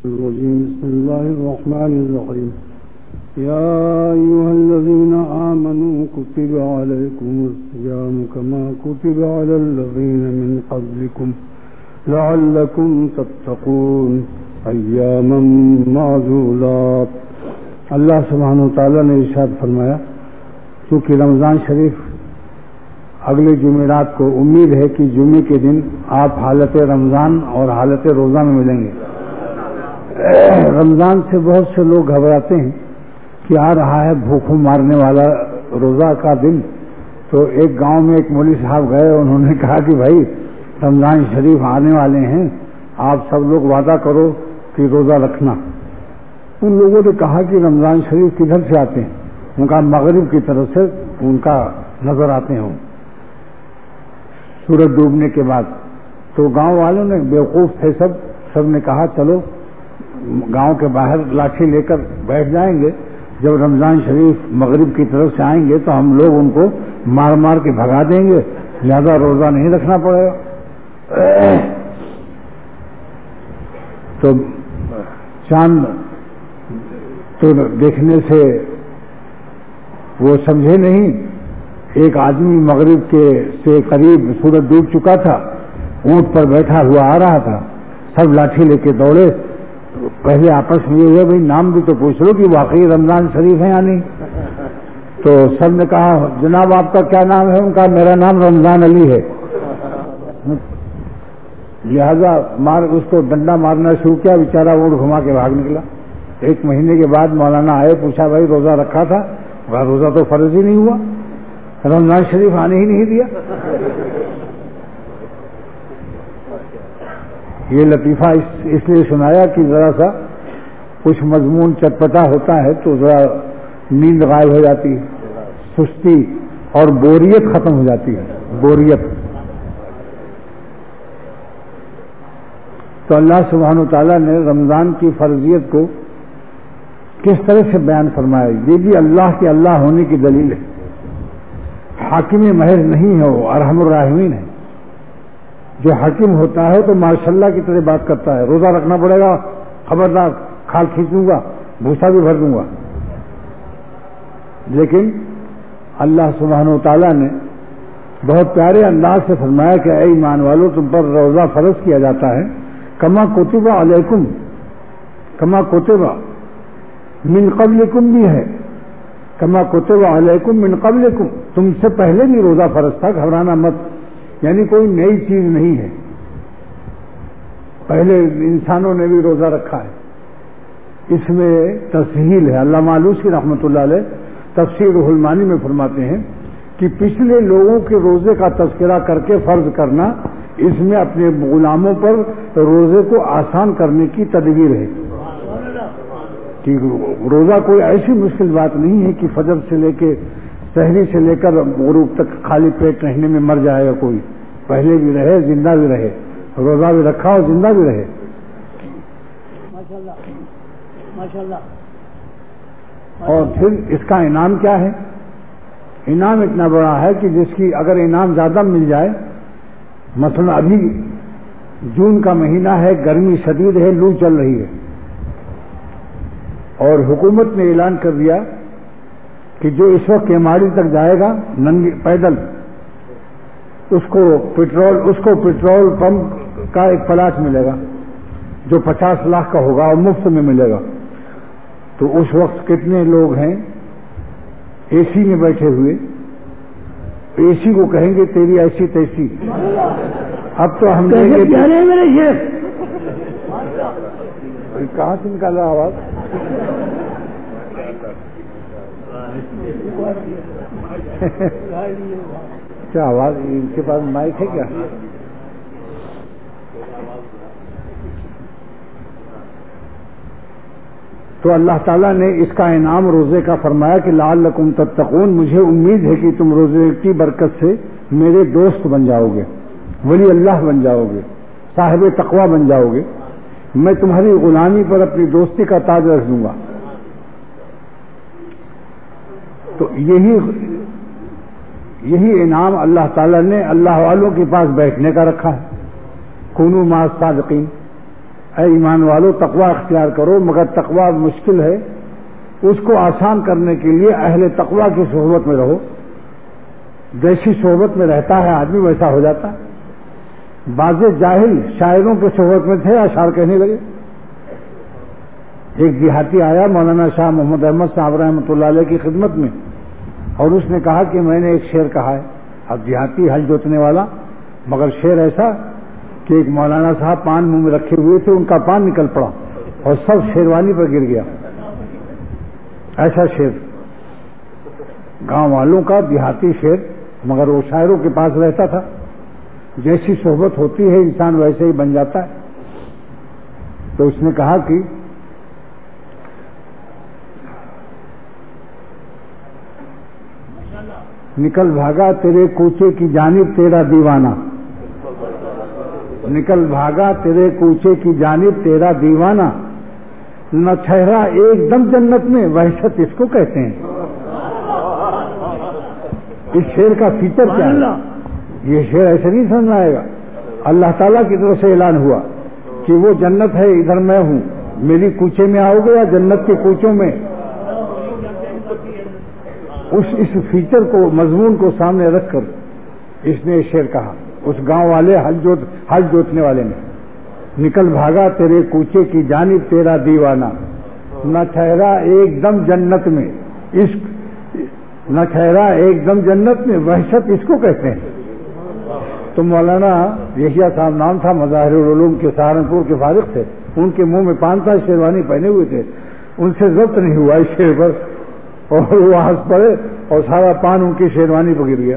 الرجيم. بسم الله الرحمن الرحيم. يا أيها الذين آمنوا كتب عليكم الصيام كما كتب على الذين من قبلكم لعلكم تتقون أياما معدودات. اللہ سبحانہ وتعالیٰ نے ارشاد فرمایا چونکہ رمضان شریف اگلے جمعرات کو امید ہے کہ جمعے کے دن آپ حالت رمضان اور حالت روزہ میں ملیں گے. رمضان سے بہت سے لوگ گھبراتے ہیں کہ آ رہا ہے بھوکوں مارنے والا روزہ کا دن. تو ایک گاؤں میں ایک مولوی صاحب گئے, انہوں نے کہا کہ بھائی رمضان شریف آنے والے ہیں, آپ سب لوگ وعدہ کرو کہ روزہ رکھنا. ان لوگوں نے کہا کہ رمضان شریف کدھر سے آتے ہیں؟ ان کا مغرب کی طرف سے ان کا نظر آتے ہوں سورج ڈوبنے کے بعد. تو گاؤں والوں نے بیوقوف تھے سب نے کہا چلو گاؤں کے باہر لاٹھی لے کر بیٹھ جائیں گے, جب رمضان شریف مغرب کی طرف سے آئیں گے تو ہم لوگ ان کو مار مار کے بھگا دیں گے, زیادہ روزہ نہیں رکھنا پڑے گا. تو چاند تو دیکھنے سے وہ سمجھے نہیں. ایک آدمی مغرب کے سے قریب سورج ڈوب چکا تھا, اونٹ پر بیٹھا ہوا آ رہا تھا. سب لاٹھی لے کے دوڑے. پہلے آپس میں یہ ہے بھائی نام بھی تو پوچھ لو کہ واقعی رمضان شریف ہے یا نہیں. تو سب نے کہا جناب آپ کا کیا نام ہے؟ ان کا میرا نام رمضان علی ہے. لہذا اس کو ڈنڈا مارنا شروع کیا, بیچارہ اونٹ گھما کے بھاگ نکلا. ایک مہینے کے بعد مولانا آئے, پوچھا بھائی روزہ رکھا تھا؟ روزہ تو فرض ہی نہیں ہوا, رمضان شریف آنے ہی نہیں دیا. یہ لطیفہ اس لیے سنایا کہ ذرا سا کچھ مضمون چٹپٹا ہوتا ہے تو ذرا نیند غائب ہو جاتی ہے, سستی اور بوریت ختم ہو جاتی ہے, بوریت. تو اللہ سبحانہ وتعالیٰ نے رمضان کی فرضیت کو کس طرح سے بیان فرمایا, یہ بھی اللہ کے اللہ ہونے کی دلیل ہے. حاکم محض نہیں ہے, وہ ارحم الراحمین ہے. جو حاکم ہوتا ہے تو ماشاءاللہ کی طرح بات کرتا ہے, روزہ رکھنا پڑے گا, خبردار کھال کھینچوں گا, بھوسا بھی بھر دوں گا. لیکن اللہ سبحانہ وتعالیٰ نے بہت پیارے انداز سے فرمایا کہ اے ایمان والو تم پر روزہ فرض کیا جاتا ہے کما کتب علیکم, کما کتب من قبلکم بھی ہے, کما کتب علیکم من قبلکم, تم سے پہلے بھی روزہ فرض تھا, گھبرانا مت. یعنی کوئی نئی چیز نہیں ہے, پہلے انسانوں نے بھی روزہ رکھا ہے. اس میں تسہیل ہے. علامہ آلوسی رحمۃ اللہ علیہ تفسیر روح المعانی میں فرماتے ہیں کہ پچھلے لوگوں کے روزے کا تذکرہ کر کے فرض کرنا, اس میں اپنے غلاموں پر روزے کو آسان کرنے کی تدبیر ہے. کہ روزہ کوئی ایسی مشکل بات نہیں ہے کہ فجر سے لے کے سحری سے لے کر غروب تک خالی پیٹ رہنے میں مر جائے گا کوئی. پہلے بھی رہے, زندہ بھی رہے, روزہ بھی رکھا اور زندہ بھی رہے. اور پھر اس کا انعام کیا ہے؟ انعام اتنا بڑا ہے کہ جس کی اگر انعام زیادہ مل جائے, مثلا ابھی جون کا مہینہ ہے, گرمی شدید ہے, لو چل رہی ہے, اور حکومت نے اعلان کر دیا کہ جو اس وقت کیماڑی تک جائے گا ننگی پیدل, اس کو پیٹرول پمپ کا ایک پلاٹ ملے گا جو 50 لاکھ کا ہوگا اور مفت میں ملے گا. تو اس وقت کتنے لوگ ہیں اے سی میں بیٹھے ہوئے, اے سی کو کہیں گے تیری ایسی تیسی. اب تو ہم کہاں سے نکالا آواز؟ کیا آواز ان کے پاس مائک ہے کیا؟ تو اللہ تعالیٰ نے اس کا انعام روزے کا فرمایا کہ لعلکم تتقون, مجھے امید ہے کہ تم روزے کی برکت سے میرے دوست بن جاؤ گے, ولی اللہ بن جاؤ گے, صاحب تقوی بن جاؤ گے. میں تمہاری غلامی پر اپنی دوستی کا تاج رکھ دوں گا. تو یہی انعام اللہ تعالیٰ نے اللہ والوں کے پاس بیٹھنے کا رکھا ہے. کونوا مع الصادقین, اے ایمان والو تقوی اختیار کرو، مگر تقوی مشکل ہے، اس کو آسان کرنے کے لیے اہل تقوی کی صحبت میں رہو۔ جیسی صحبت میں رہتا ہے آدمی ویسا ہو جاتا ہے۔ بعض جاہل شاعروں کے صحبت میں تھے، اشعار کہنے لگے۔ ایک دیہاتی آیا مولانا شاہ محمد احمد صاحب رحمۃ اللہ علیہ کی خدمت میں، اور اس نے کہا کہ میں نے ایک شعر کہا ہے۔ اب دیہاتی ہل جوتنے والا، مگر شعر ایسا کہ ایک مولانا صاحب پان منہ میں رکھے ہوئے تھے، ان کا پان نکل پڑا اور سب شیروانی پر گر گیا۔ ایسا شعر گاؤں والوں کا، دیہاتی شعر، مگر وہ شاعروں کے پاس رہتا تھا۔ جیسی صحبت ہوتی ہے انسان ویسے ہی بن جاتا ہے۔ تو اس نے کہا کہ نکل بھاگا تیرے کوچے کی جانب تیرا دیوانہ، نکل بھاگا تیرے کوچے کی جانب تیرا دیوانہ، نہ ٹھہرا ایک دم جنت میں، وحشت اس کو کہتے ہیں۔ اس شعر کا فیچر کیا ہے؟ یہ شعر ایسے نہیں سمجھ آئے گا۔ اللہ تعالیٰ کی طرف سے اعلان ہوا کہ وہ جنت ہے، ادھر میں ہوں، میری کوچے میں آؤ گے یا جنت کے کوچوں میں؟ اس فیچر کو، مضمون کو سامنے رکھ کر اس نے شعر کہا، اس گاؤں والے ہل جوتنے والے نے۔ نکل بھاگا تیرے کوچے کی جانب تیرا دیوانہ، نہ ٹھہرا ایک دم جنت میں، نہ ٹھہرا ایک دم جنت میں، وحشت اس کو کہتے ہیں۔ تو مولانا یحییٰ صاحب نام تھا، مظاہر العلوم کے سہارنپور کے فارغ تھے، ان کے منہ میں پان تھا، شیروانی پہنے ہوئے تھے، ان سے ضبط نہیں ہوا اس شعر پر، اور وہ ہنس پڑے اور سارا پان ان کی شیروانی پر گر گیا۔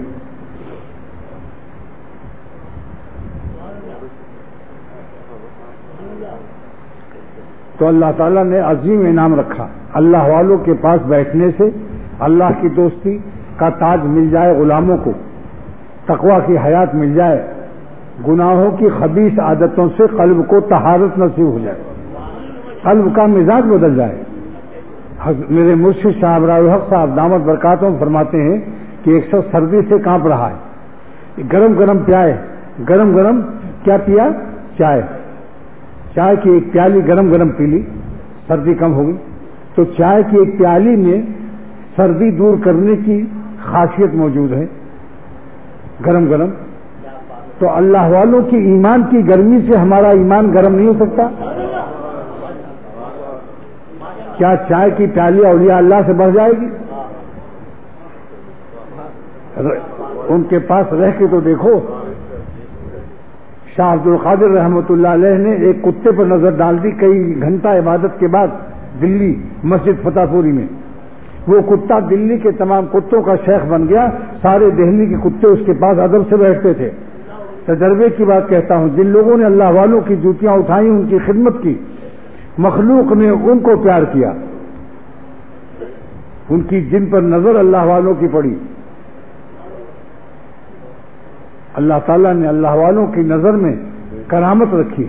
تو اللہ تعالیٰ نے عظیم انعام رکھا، اللہ والوں کے پاس بیٹھنے سے اللہ کی دوستی کا تاج مل جائے غلاموں کو، تقویٰ کی حیات مل جائے، گناہوں کی خبیث عادتوں سے قلب کو طہارت نصیب ہو جائے، قلب کا مزاج بدل جائے۔ میرے مرشد شاہ ابرار الحق صاحب دامت برکاتہم فرماتے ہیں کہ ایک شخص سردی سے کانپ رہا ہے، گرم گرم پیائے، گرم گرم کیا پیا؟ چائے کی ایک پیالی گرم گرم پی لی، سردی کم ہوگی۔ تو چائے کی ایک پیالی میں سردی دور کرنے کی خاصیت موجود ہے، گرم گرم۔ تو اللہ والوں کی ایمان کی گرمی سے ہمارا ایمان گرم نہیں ہو سکتا؟ کیا چائے کی پیالی اولیاء اللہ سے بڑھ جائے گی؟ ان کے پاس رہ کے تو دیکھو۔ شاہ عبد القادر رحمۃ اللہ علیہ نے ایک کتے پر نظر ڈال دی کئی گھنٹہ عبادت کے بعد دلی مسجد فتح پوری میں۔ وہ کتا دلی کے تمام کتوں کا شیخ بن گیا، سارے دہلی کے کتے اس کے پاس ادب سے بیٹھتے تھے۔ تجربے کی بات کہتا ہوں، جن لوگوں نے اللہ والوں کی جوتیاں اٹھائیں، ان کی خدمت کی، مخلوق نے ان کو پیار کیا، ان کی جن پر نظر اللہ والوں کی پڑی، اللہ تعالیٰ نے اللہ والوں کی نظر میں کرامت رکھی۔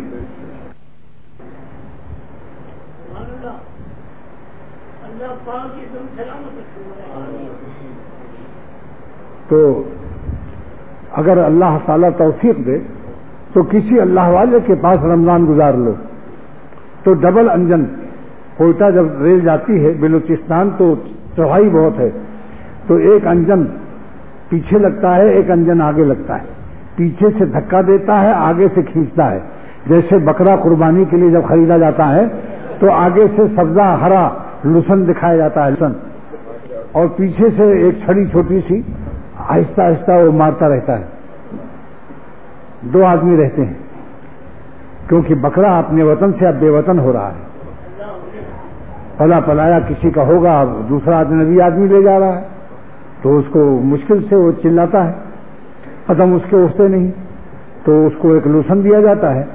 تو اگر اللہ تعالیٰ توفیق دے تو کسی اللہ والے کے پاس رمضان گزار لو، تو ڈبل انجن، کوئٹہ جب ریل جاتی ہے بلوچستان تو چوڑائی بہت ہے، تو ایک انجن پیچھے لگتا ہے، ایک انجن آگے لگتا ہے، پیچھے سے دھکا دیتا ہے، آگے سے کھینچتا ہے۔ جیسے بکرا قربانی کے لیے جب خریدا جاتا ہے تو آگے سے سبزہ ہرا لسن دکھایا جاتا ہے، لسن، اور پیچھے سے ایک چھڑی چھوٹی سی آہستہ آہستہ وہ مارتا رہتا ہے۔ دو آدمی رہتے ہیں، کیونکہ بکرا اپنے وطن سے اب بے وطن ہو رہا ہے، پلا پلایا کسی کا ہوگا، دوسرا اجنبی آدمی لے جا رہا ہے، تو اس کو مشکل سے وہ چلاتا ہے، قدم اس کے اٹھتے نہیں، تو اس کو ایک لوسن دیا جاتا ہے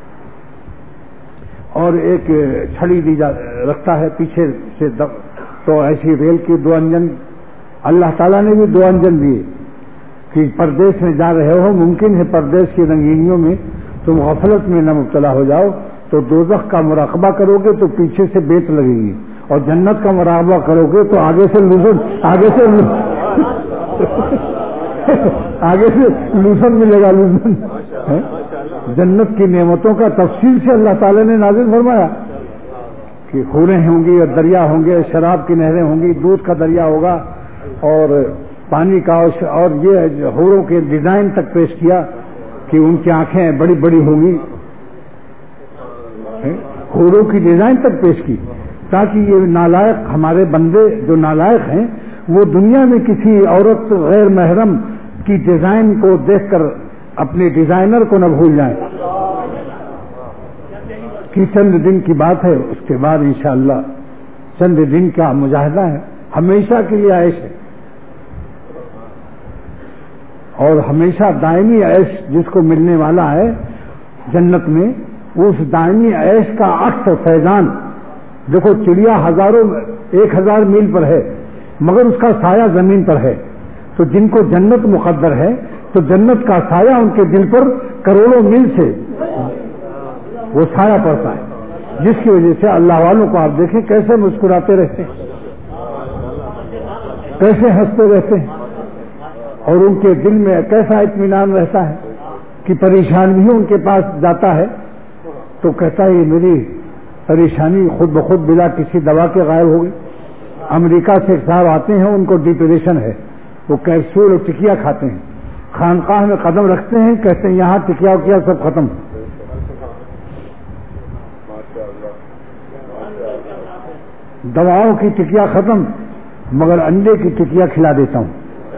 اور ایک چھڑی رکھتا ہے پیچھے سے۔ تو ایسی ریل کی دو انجن، اللہ تعالیٰ نے بھی دو انجن دیے کہ پردیس میں جا رہے ہو، ممکن ہے پردیس کی رنگینیوں میں تم غفلت میں نہ مبتلا ہو جاؤ، تو دوزخ کا مراقبہ کرو گے تو پیچھے سے بیت لگے گی، اور جنت کا مراقبہ کرو گے تو آگے سے لوسن ملے گا، لوسن۔ جنت کی نعمتوں کا تفصیل سے اللہ تعالی نے نازل فرمایا کہ حوریں ہوں گی اور دریا ہوں گے، شراب کی نہریں ہوں گی، دودھ کا دریا ہوگا اور پانی کا، اور یہ حوروں کے ڈیزائن تک پیش کیا کہ ان کی آنکھیں بڑی بڑی ہوں گی، حوروں کی ڈیزائن تک پیش کی تاکہ یہ نالائق ہمارے بندے جو نالائق ہیں وہ دنیا میں کسی عورت غیر محرم کی ڈیزائن کو دیکھ کر اپنے ڈیزائنر کو نہ بھول جائیں کہ چند دن کی بات ہے، اس کے بعد انشاءاللہ چند دن کا مجاہدہ ہے، ہمیشہ کے لیے عیش ہے اور ہمیشہ دائمی عیش جس کو ملنے والا ہے جنت میں، اس دائمی عیش کا عکس و فیضان دیکھو، چڑیا 1000 میل پر ہے مگر اس کا سایہ زمین پر ہے، تو جن کو جنت مقدر ہے تو جنت کا سایہ ان کے دل پر کروڑوں میل سے وہ سایہ پڑتا ہے، جس کی وجہ سے اللہ والوں کو آپ دیکھیں کیسے مسکراتے رہتے ہیں، کیسے ہنستے رہتے ہیں، اور ان کے دل میں کیسا اطمینان رہتا ہے کہ پریشان بھی ان کے پاس جاتا ہے تو کہتا ہے یہ میری پریشانی خود بخود بلا کسی دوا کے غائب ہو گئی۔ امریکہ سے ایک صاحب آتے ہیں، ان کو ڈپریشن ہے، وہ کیپسول اور ٹکیا کھاتے ہیں، خانقاہ میں قدم رکھتے ہیں، کہتے ہیں یہاں ٹکیا وکیا سب ختم، دواؤں کی ٹکیا ختم مگر انڈے کی ٹکیا کھلا دیتا ہوں۔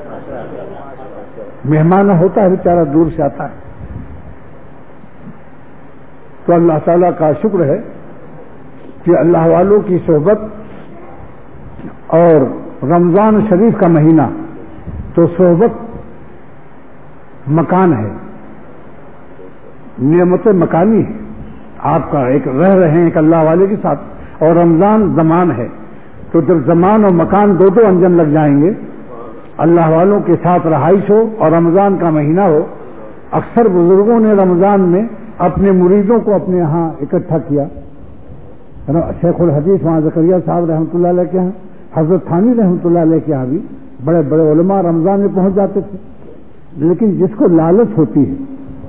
مہمان ہوتا ہے بیچارہ دور سے آتا ہے، تو اللہ تعالیٰ کا شکر ہے کہ اللہ والوں کی صحبت اور رمضان شریف کا مہینہ تو صحبت مکان ہے، نعمت مکانی ہے، آپ کا ایک رہ رہے ہیں ایک اللہ والے کے ساتھ، اور رمضان زمان ہے، تو جب زمان اور مکان دو انجم لگ جائیں گے، اللہ والوں کے ساتھ رہائش ہو اور رمضان کا مہینہ ہو۔ اکثر بزرگوں نے رمضان میں اپنے مریدوں کو اپنے یہاں اکٹھا کیا، شیخ الحدیث وہاں زکریا صاحب رحمۃ اللہ علیہ کے یہاں، حضرت تھانی رحمۃ اللہ علیہ کے یہاں بھی بڑے بڑے علماء رمضان میں پہنچ جاتے تھے، لیکن جس کو لالچ ہوتی ہے،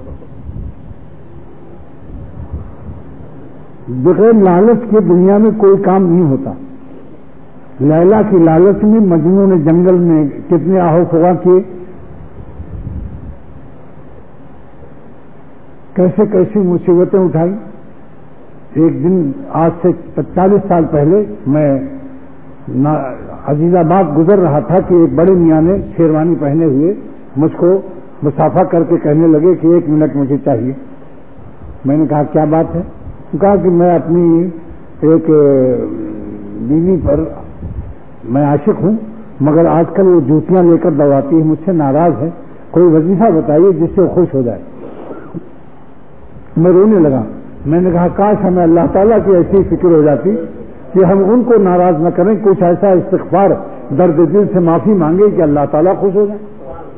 بغیر لالچ کے دنیا میں کوئی کام نہیں ہوتا۔ لیلا کی لالچ میں مجنوں نے جنگل میں کتنے آہو فغاں کیے، کیسے کیسی مصیبتیں اٹھائی۔ ایک دن آج سے 40 سال پہلے میں عزیز آباد گزر رہا تھا کہ ایک بڑے میاں نے شیروانی پہنے ہوئے مجھ کو مصافحہ کر کے کہنے لگے کہ 1 منٹ مجھے چاہیے۔ میں نے کہا کیا بات ہے؟ کہا کہ میں اپنی ایک بیوی پر میں عاشق ہوں مگر آج کل وہ جوتیاں لے کر دوڑاتی ہے، مجھ سے ناراض ہے، کوئی وظیفہ بتائیے جس سے وہ خوش ہو جائے۔ میں رونے لگا، میں نے کہا کاش ہمیں اللہ تعالیٰ کی ایسی فکر ہو جاتی کہ ہم ان کو ناراض نہ کریں، کچھ ایسا استغفار درد دل سے معافی مانگے کہ اللہ تعالیٰ خوش ہو جائے۔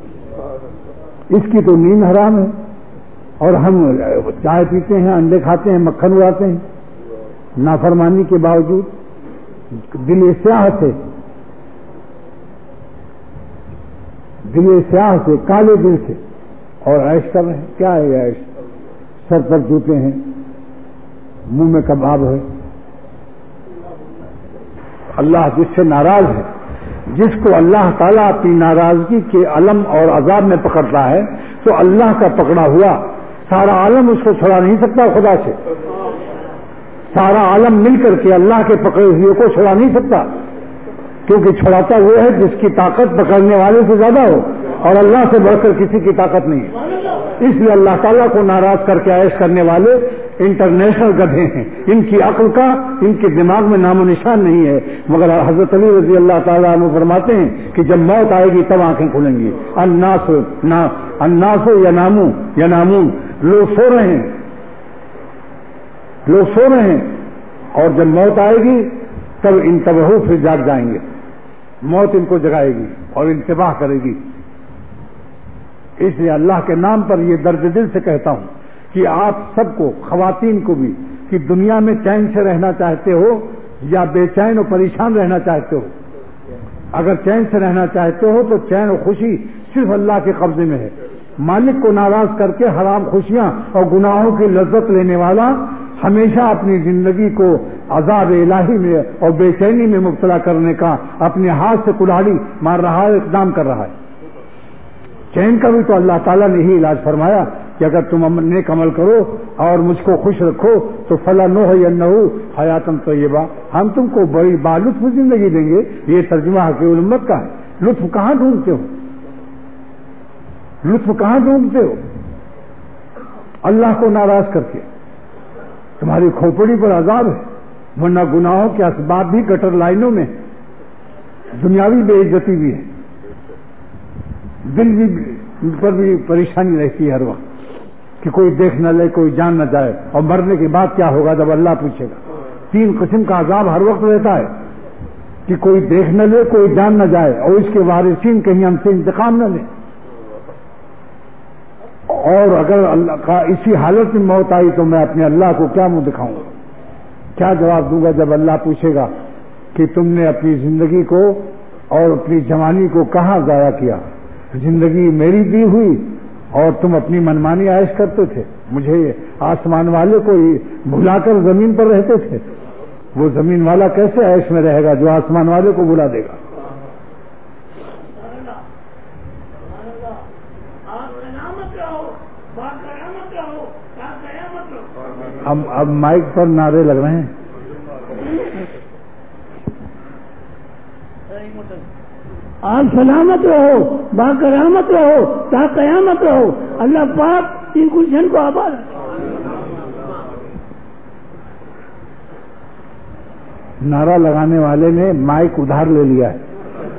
اس کی تو نیند حرام ہے اور ہم چائے پیتے ہیں، انڈے کھاتے ہیں، مکھن اڑاتے ہیں، نافرمانی کے باوجود دل سیاہ سے کالے دل سے اور عیش کر رہے ہیں۔ کیا ہے یہ عیش؟ سر پر جوتے ہیں، منہ میں کباب ہے۔ اللہ جس سے ناراض ہے، جس کو اللہ تعالیٰ اپنی ناراضگی کے علم اور عذاب میں پکڑتا ہے تو اللہ کا پکڑا ہوا سارا عالم اس کو چھڑا نہیں سکتا خدا سے، سارا عالم مل کر کے اللہ کے پکڑے ہوئے کو چھڑا نہیں سکتا، کیونکہ چھڑاتا وہ ہے جس کی طاقت پکڑنے والے سے زیادہ ہو، اور اللہ سے بڑھ کر کسی کی طاقت نہیں ہے۔ اس لیے اللہ تعالیٰ کو ناراض کر کے عیش کرنے والے انٹرنیشنل گدھے ہیں، ان کی عقل کا ان کے دماغ میں نام و نشان نہیں ہے۔ مگر حضرت علی رضی اللہ تعالیٰ عنہ فرماتے ہیں کہ جب موت آئے گی تب آنکھیں کھلیں گی۔ الناس ینامون، لوگ سو رہے ہیں اور جب موت آئے گی تب انتبہو، پھر جاگ جائیں گے، موت ان کو جگائے گی اور انتباہ کرے گی۔ اس لیے اللہ کے نام پر یہ درد دل سے کہتا ہوں کہ آپ سب کو، خواتین کو بھی، کہ دنیا میں چین سے رہنا چاہتے ہو یا بے چین و پریشان رہنا چاہتے ہو، اگر چین سے رہنا چاہتے ہو تو چین و خوشی صرف اللہ کے قبضے میں ہے، مالک کو ناراض کر کے حرام خوشیاں اور گناہوں کی لذت لینے والا ہمیشہ اپنی زندگی کو عذاب الہی میں اور بے چینی میں مبتلا کرنے کا اپنے ہاتھ سے کلاڑی مار رہا ہے، اقدام کر رہا ہے۔ چین کا بھی تو اللہ تعالیٰ نے ہی علاج فرمایا کہ اگر تم نیک عمل کرو اور مجھ کو خوش رکھو تو فَلَنُحْيِيَنَّهُ حَيَاةً طَيِّبَةً، ہم تم کو بڑی بالطف زندگی دیں گے۔ یہ ترجمہ حقیق الامت کا ہے۔ لطف کہاں ڈھونڈتے ہو؟ لطف کہاں ڈھونڈتے ہو؟ اللہ کو ناراض کر کے تمہاری کھوپڑی پر عذاب ہے، ورنہ گناہوں کے اسباب بھی گٹر لائنوں میں، دنیاوی بے عزتی بھی ہے، دل بھی پر بھی پریشانی رہتی ہے ہر وقت کہ کوئی دیکھ نہ لے، کوئی جان نہ جائے، اور مرنے کے بعد کیا ہوگا جب اللہ پوچھے گا۔ 3 قسم کا عذاب ہر وقت رہتا ہے کہ کوئی دیکھ نہ لے، کوئی جان نہ جائے، اور اس کے وارثین کہیں ہم سے انتقام نہ لیں۔ اور اگر اللہ کا اسی حالت میں موت آئی تو میں اپنے اللہ کو کیا منہ دکھاؤں گا، کیا جواب دوں گا جب اللہ پوچھے گا کہ تم نے اپنی زندگی کو اور اپنی جوانی کو کہاں ضائع کیا؟ زندگی میری دی ہوئی اور تم اپنی منمانی عائش کرتے تھے، مجھے آسمان والے کو بھلا کر زمین پر رہتے تھے۔ وہ زمین والا کیسے عائش میں رہے گا جو آسمان والے کو بھلا دے گا؟ اب مائک پر نعرے لگ رہے ہیں۔ آپ سلامت رہو، باقیامت رہو، تا قیامت رہو، اللہ پاک ان گلشن کو آباد رکھے۔ نعرہ لگانے والے نے مائک ادھار لے لیا ہے۔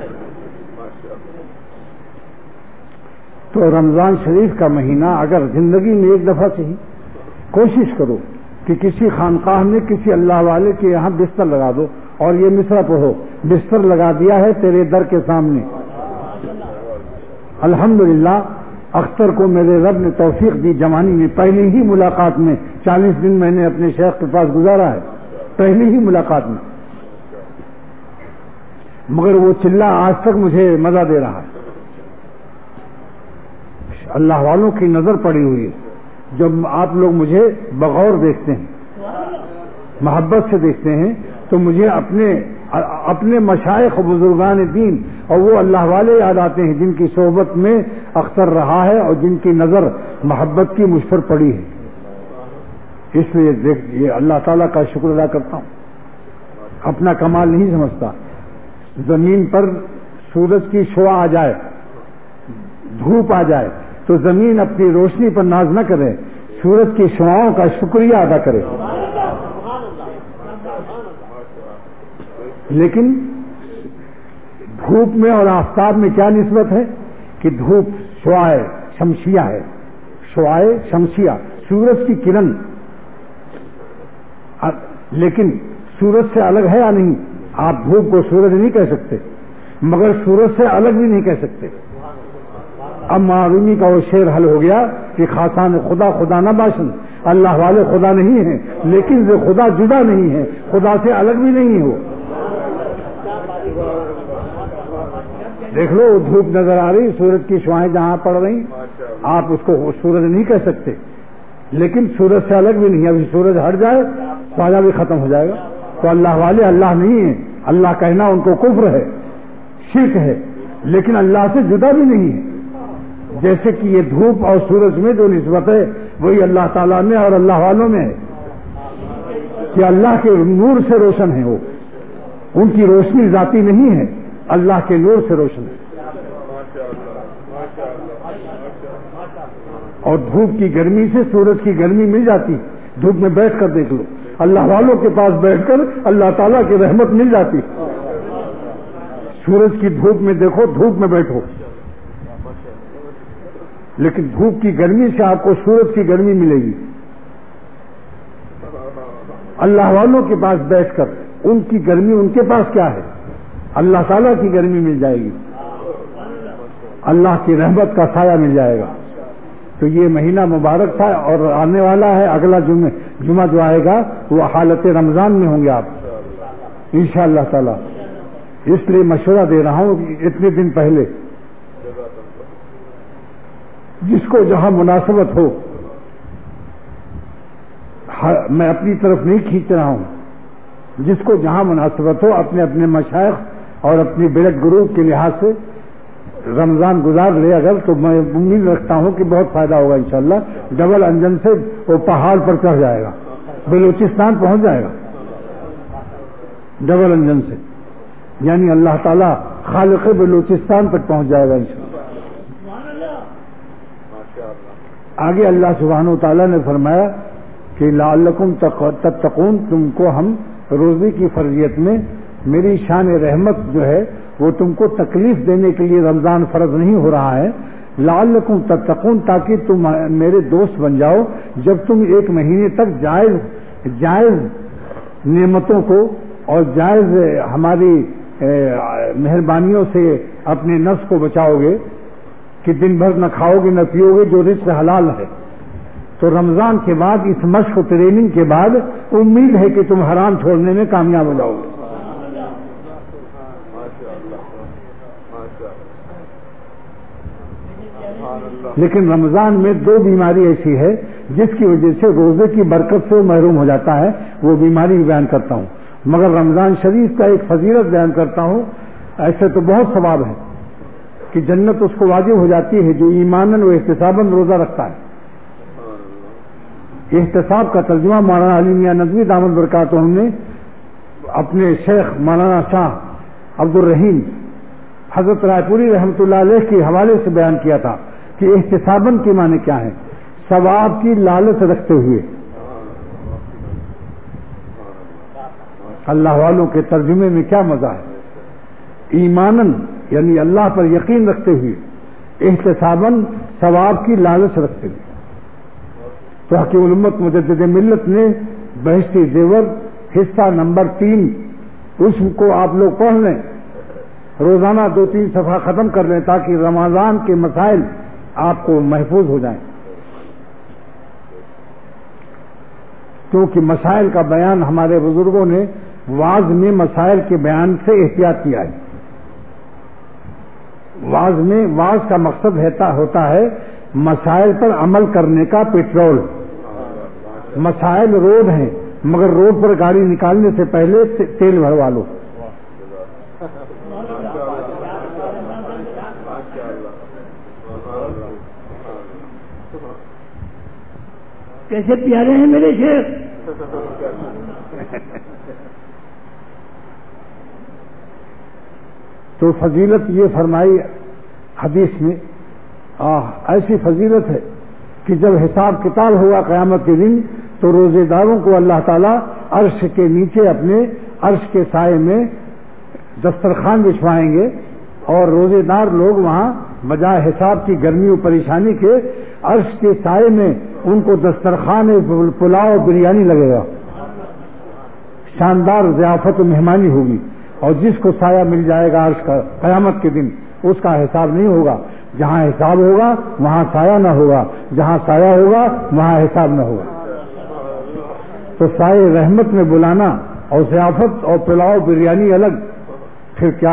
تو رمضان شریف کا مہینہ اگر زندگی میں ایک دفعہ سے ہی کوشش کرو کہ کسی خانقاہ میں کسی اللہ والے کے یہاں بستر لگا دو اور یہ مصرع پڑھو، بستر لگا دیا ہے تیرے در کے سامنے۔ الحمدللہ اختر کو میرے رب نے توفیق دی، جوانی میں پہلی ہی ملاقات میں 40 دن میں نے اپنے شیخ کے پاس گزارا ہے، پہلی ہی ملاقات میں، مگر وہ چلہ آج تک مجھے مزہ دے رہا ہے۔ اللہ والوں کی نظر پڑی ہوئی ہے، جب آپ لوگ مجھے بغور دیکھتے ہیں، محبت سے دیکھتے ہیں، تو مجھے اپنے مشائخ و بزرگان دین اور وہ اللہ والے یاد آتے ہیں جن کی صحبت میں اختر رہا ہے اور جن کی نظر محبت کی مجھ پر پڑی ہے۔ اس لیے یہ اللہ تعالیٰ کا شکر ادا کرتا ہوں، اپنا کمال نہیں سمجھتا۔ زمین پر سورج کی شعاع آ جائے، دھوپ آ جائے تو زمین اپنی روشنی پر ناز نہ کرے، سورج کی شعاؤں کا شکریہ ادا کرے۔ لیکن دھوپ میں اور آفتاب میں کیا نسبت ہے کہ دھوپ شعاع شمسیہ ہے، شعاع شمسیہ سورج کی کرن، لیکن سورج سے الگ ہے یا نہیں؟ آپ دھوپ کو سورج نہیں کہہ سکتے، مگر سورج سے الگ بھی نہیں کہہ سکتے۔ اب معرومی کا وہ شعر حل ہو گیا کہ خاصان خدا خدا نہ باشن، اللہ والے خدا نہیں ہیں لیکن وہ خدا جدا نہیں ہے، خدا سے الگ بھی نہیں ہو۔ دیکھ لو دھوپ نظر آ رہی، سورج کی شعائیں جہاں پڑ رہی، آپ اس کو سورج نہیں کہہ سکتے، لیکن سورج سے الگ بھی نہیں۔ ابھی سورج ہٹ جائے خواجہ بھی ختم ہو جائے گا۔ تو اللہ والے اللہ نہیں ہیں، اللہ کہنا ان کو کفر ہے، شرک ہے، لیکن اللہ سے جدا بھی نہیں ہے۔ جیسے کہ یہ دھوپ اور سورج میں جو نسبت ہے وہی اللہ تعالیٰ میں اور اللہ والوں میں ہے کہ اللہ کے نور سے روشن ہے، وہ ان کی روشنی ذاتی نہیں ہے، اللہ کے نور سے روشن ہے۔ اور دھوپ کی گرمی سے سورج کی گرمی مل جاتی، دھوپ میں بیٹھ کر دیکھ لو، اللہ والوں کے پاس بیٹھ کر اللہ تعالیٰ کی رحمت مل جاتی۔ سورج کی دھوپ میں دیکھو، دھوپ میں بیٹھو، لیکن دھوپ کی گرمی سے آپ کو سورج کی گرمی ملے گی۔ اللہ والوں کے پاس بیٹھ کر ان کی گرمی ان کے پاس کیا ہے؟ اللہ تعالیٰ کی گرمی مل جائے گی، اللہ کی رحمت کا سایہ مل جائے گا۔ تو یہ مہینہ مبارک تھا اور آنے والا ہے اگلا جمعہ جو آئے گا وہ حالت رمضان میں ہوں گے آپ انشاءاللہ تعالی۔ اس لیے مشورہ دے رہا ہوں کہ اتنے دن پہلے جس کو جہاں مناسبت ہو، میں اپنی طرف نہیں کھینچ رہا ہوں، جس کو جہاں مناسبت ہو اپنے اپنے مشائخ اور اپنی بلڈ گروپ کے لحاظ سے رمضان گزار لے اگر، تو میں امید رکھتا ہوں کہ بہت فائدہ ہوگا انشاءاللہ۔ ڈبل انجن سے وہ پہاڑ پر چڑھ جائے گا، بلوچستان پہنچ جائے گا ڈبل انجن سے، یعنی اللہ تعالیٰ خالق بلوچستان تک پہنچ جائے گا انشاءاللہ۔ آگے اللہ سبحانہ و تعالیٰ نے فرمایا کہ لعلکم تتقون، تم کو ہم روزے کی فرضیت میں میری شان رحمت جو ہے وہ تم کو تکلیف دینے کے لیے رمضان فرض نہیں ہو رہا ہے، لعلکم تتقون، تاکہ تم میرے دوست بن جاؤ جب تم ایک مہینے تک جائز نعمتوں کو اور جائز ہماری مہربانیوں سے اپنے نفس کو بچاؤ گے کہ دن بھر نہ کھاؤ گے نہ پیو گے جو رزق حلال ہے۔ تو رمضان کے بعد اس مشق و ٹریننگ کے بعد امید ہے کہ تم حرام چھوڑنے میں کامیاب ہو جاؤ گے۔ لیکن رمضان میں دو بیماری ایسی ہے جس کی وجہ سے روزے کی برکت سے محروم ہو جاتا ہے، وہ بیماری بیان کرتا ہوں، مگر رمضان شریف کا ایک فضیلت بیان کرتا ہوں۔ ایسے تو بہت ثواب ہے کہ جنت اس کو واجب ہو جاتی ہے جو ایماناً و احتساباً روزہ رکھتا ہے۔ احتساب کا ترجمہ مولانا علی میاں ندوی دامت برکاتہ نے اپنے شیخ مولانا شاہ عبد الرحیم حضرت رائے پوری رحمۃ اللہ علیہ کے حوالے سے بیان کیا تھا کہ احتساباً کے معنی کیا ہے، ثواب کی لالچ رکھتے ہوئے۔ اللہ والوں کے ترجمے میں کیا مزہ ہے، ایماناً یعنی اللہ پر یقین رکھتے ہوئے، احتساباً ثواب کی لالچ رکھتے ہوئے۔ تو حکیم الامت مجدد ملت نے بہشتی زیور حصہ نمبر 3 اس کو آپ لوگ پڑھ لیں، روزانہ 2-3 صفحہ ختم کر لیں تاکہ رمضان کے مسائل آپ کو محفوظ ہو جائیں، کیونکہ مسائل کا بیان ہمارے بزرگوں نے وعظ میں مسائل کے بیان سے احتیاط کیا ہے۔ وعظ کا مقصد ہوتا ہے مسائل پر عمل کرنے کا پیٹرول۔ مسائل روڈ ہیں مگر روڈ پر گاڑی نکالنے سے پہلے تیل بھروا لو۔ کیسے پیارے ہیں میرے شیخ۔ تو فضیلت یہ فرمائی حدیث میں، ایسی فضیلت ہے کہ جب حساب کتاب ہوگا قیامت کے دن تو روزے داروں کو اللہ تعالیٰ عرش کے نیچے اپنے عرش کے سائے میں دسترخوان بچھوائیں گے، اور روزے دار لوگ وہاں بجائے حساب کی گرمی و پریشانی کے عرش کے سائے میں ان کو دسترخوان پلاؤ بریانی لگے گا، شاندار ضیافت و مہمانی ہوگی، اور جس کو سایہ مل جائے گا عرش کا قیامت کے دن اس کا حساب نہیں ہوگا۔ جہاں حساب ہوگا وہاں سایہ نہ ہوگا، جہاں سایہ ہوگا وہاں حساب نہ ہوگا۔ تو سائے رحمت میں بلانا اور ضیافت اور پلاؤ بریانی الگ، پھر کیا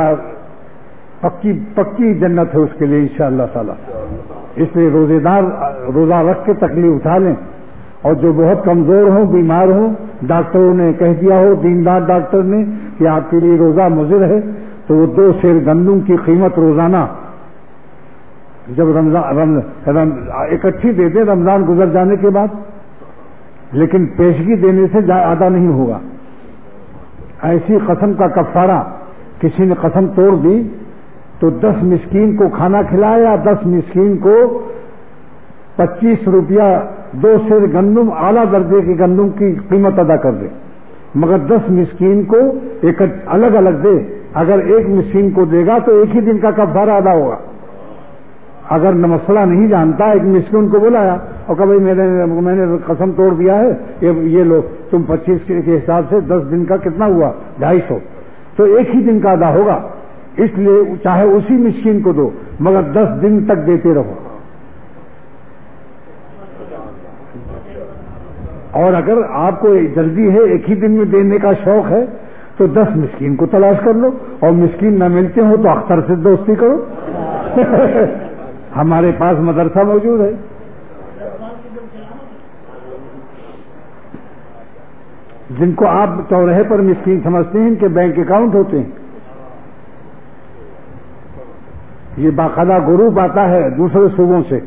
پکی جنت ہے اس کے لیے انشاءاللہ تعالی۔ اس لیے روزے دار روزہ رکھ کے تکلیف اٹھا لیں، اور جو بہت کمزور ہوں بیمار ہوں، ڈاکٹروں نے کہہ دیا ہو، دیندار ڈاکٹر نے کہ آپ کے لیے روزہ مضر ہے، تو وہ 2 سیر گندم کی قیمت روزانہ جب اکٹھی دے دیں رمضان گزر جانے کے بعد، لیکن پیشگی دینے سے آدھا نہیں ہوگا۔ ایسی قسم کا کفارہ کسی نے قسم توڑ دی تو 10 مسکین کو کھانا کھلایا، 10 مسکین کو 25 روپیہ 2 سیر گندم اعلیٰ درجے کے گندم کی قیمت ادا کر دے، مگر 10 مسکین کو الگ الگ دے۔ اگر ایک مسکین کو دے گا تو ایک ہی دن کا کفارہ ادا ہوگا۔ اگر مسئلہ نہیں جانتا، ایک مسکین کو بلایا اور کہا بھائی میں نے قسم توڑ دیا ہے، یہ لو تم 25 کے حساب سے 10 دن کا کتنا ہوا 250، تو ایک ہی دن کا ادا ہوگا۔ اس لیے چاہے اسی مسکین کو دو مگر 10 دن تک دیتے رہو۔ اور اگر آپ کو جلدی ہے ایک ہی دن میں دینے کا شوق ہے تو 10 مسکین کو تلاش کر لو، اور مسکین نہ ملتے ہو تو اختر سے دوستی کرو۔ ہمارے پاس مدرسہ موجود ہے. جن کو آپ چوراہے پر مسکین سمجھتے ہیں ان کے بینک اکاؤنٹ ہوتے ہیں. یہ باقاعدہ گروپ آتا ہے دوسرے صوبوں سے,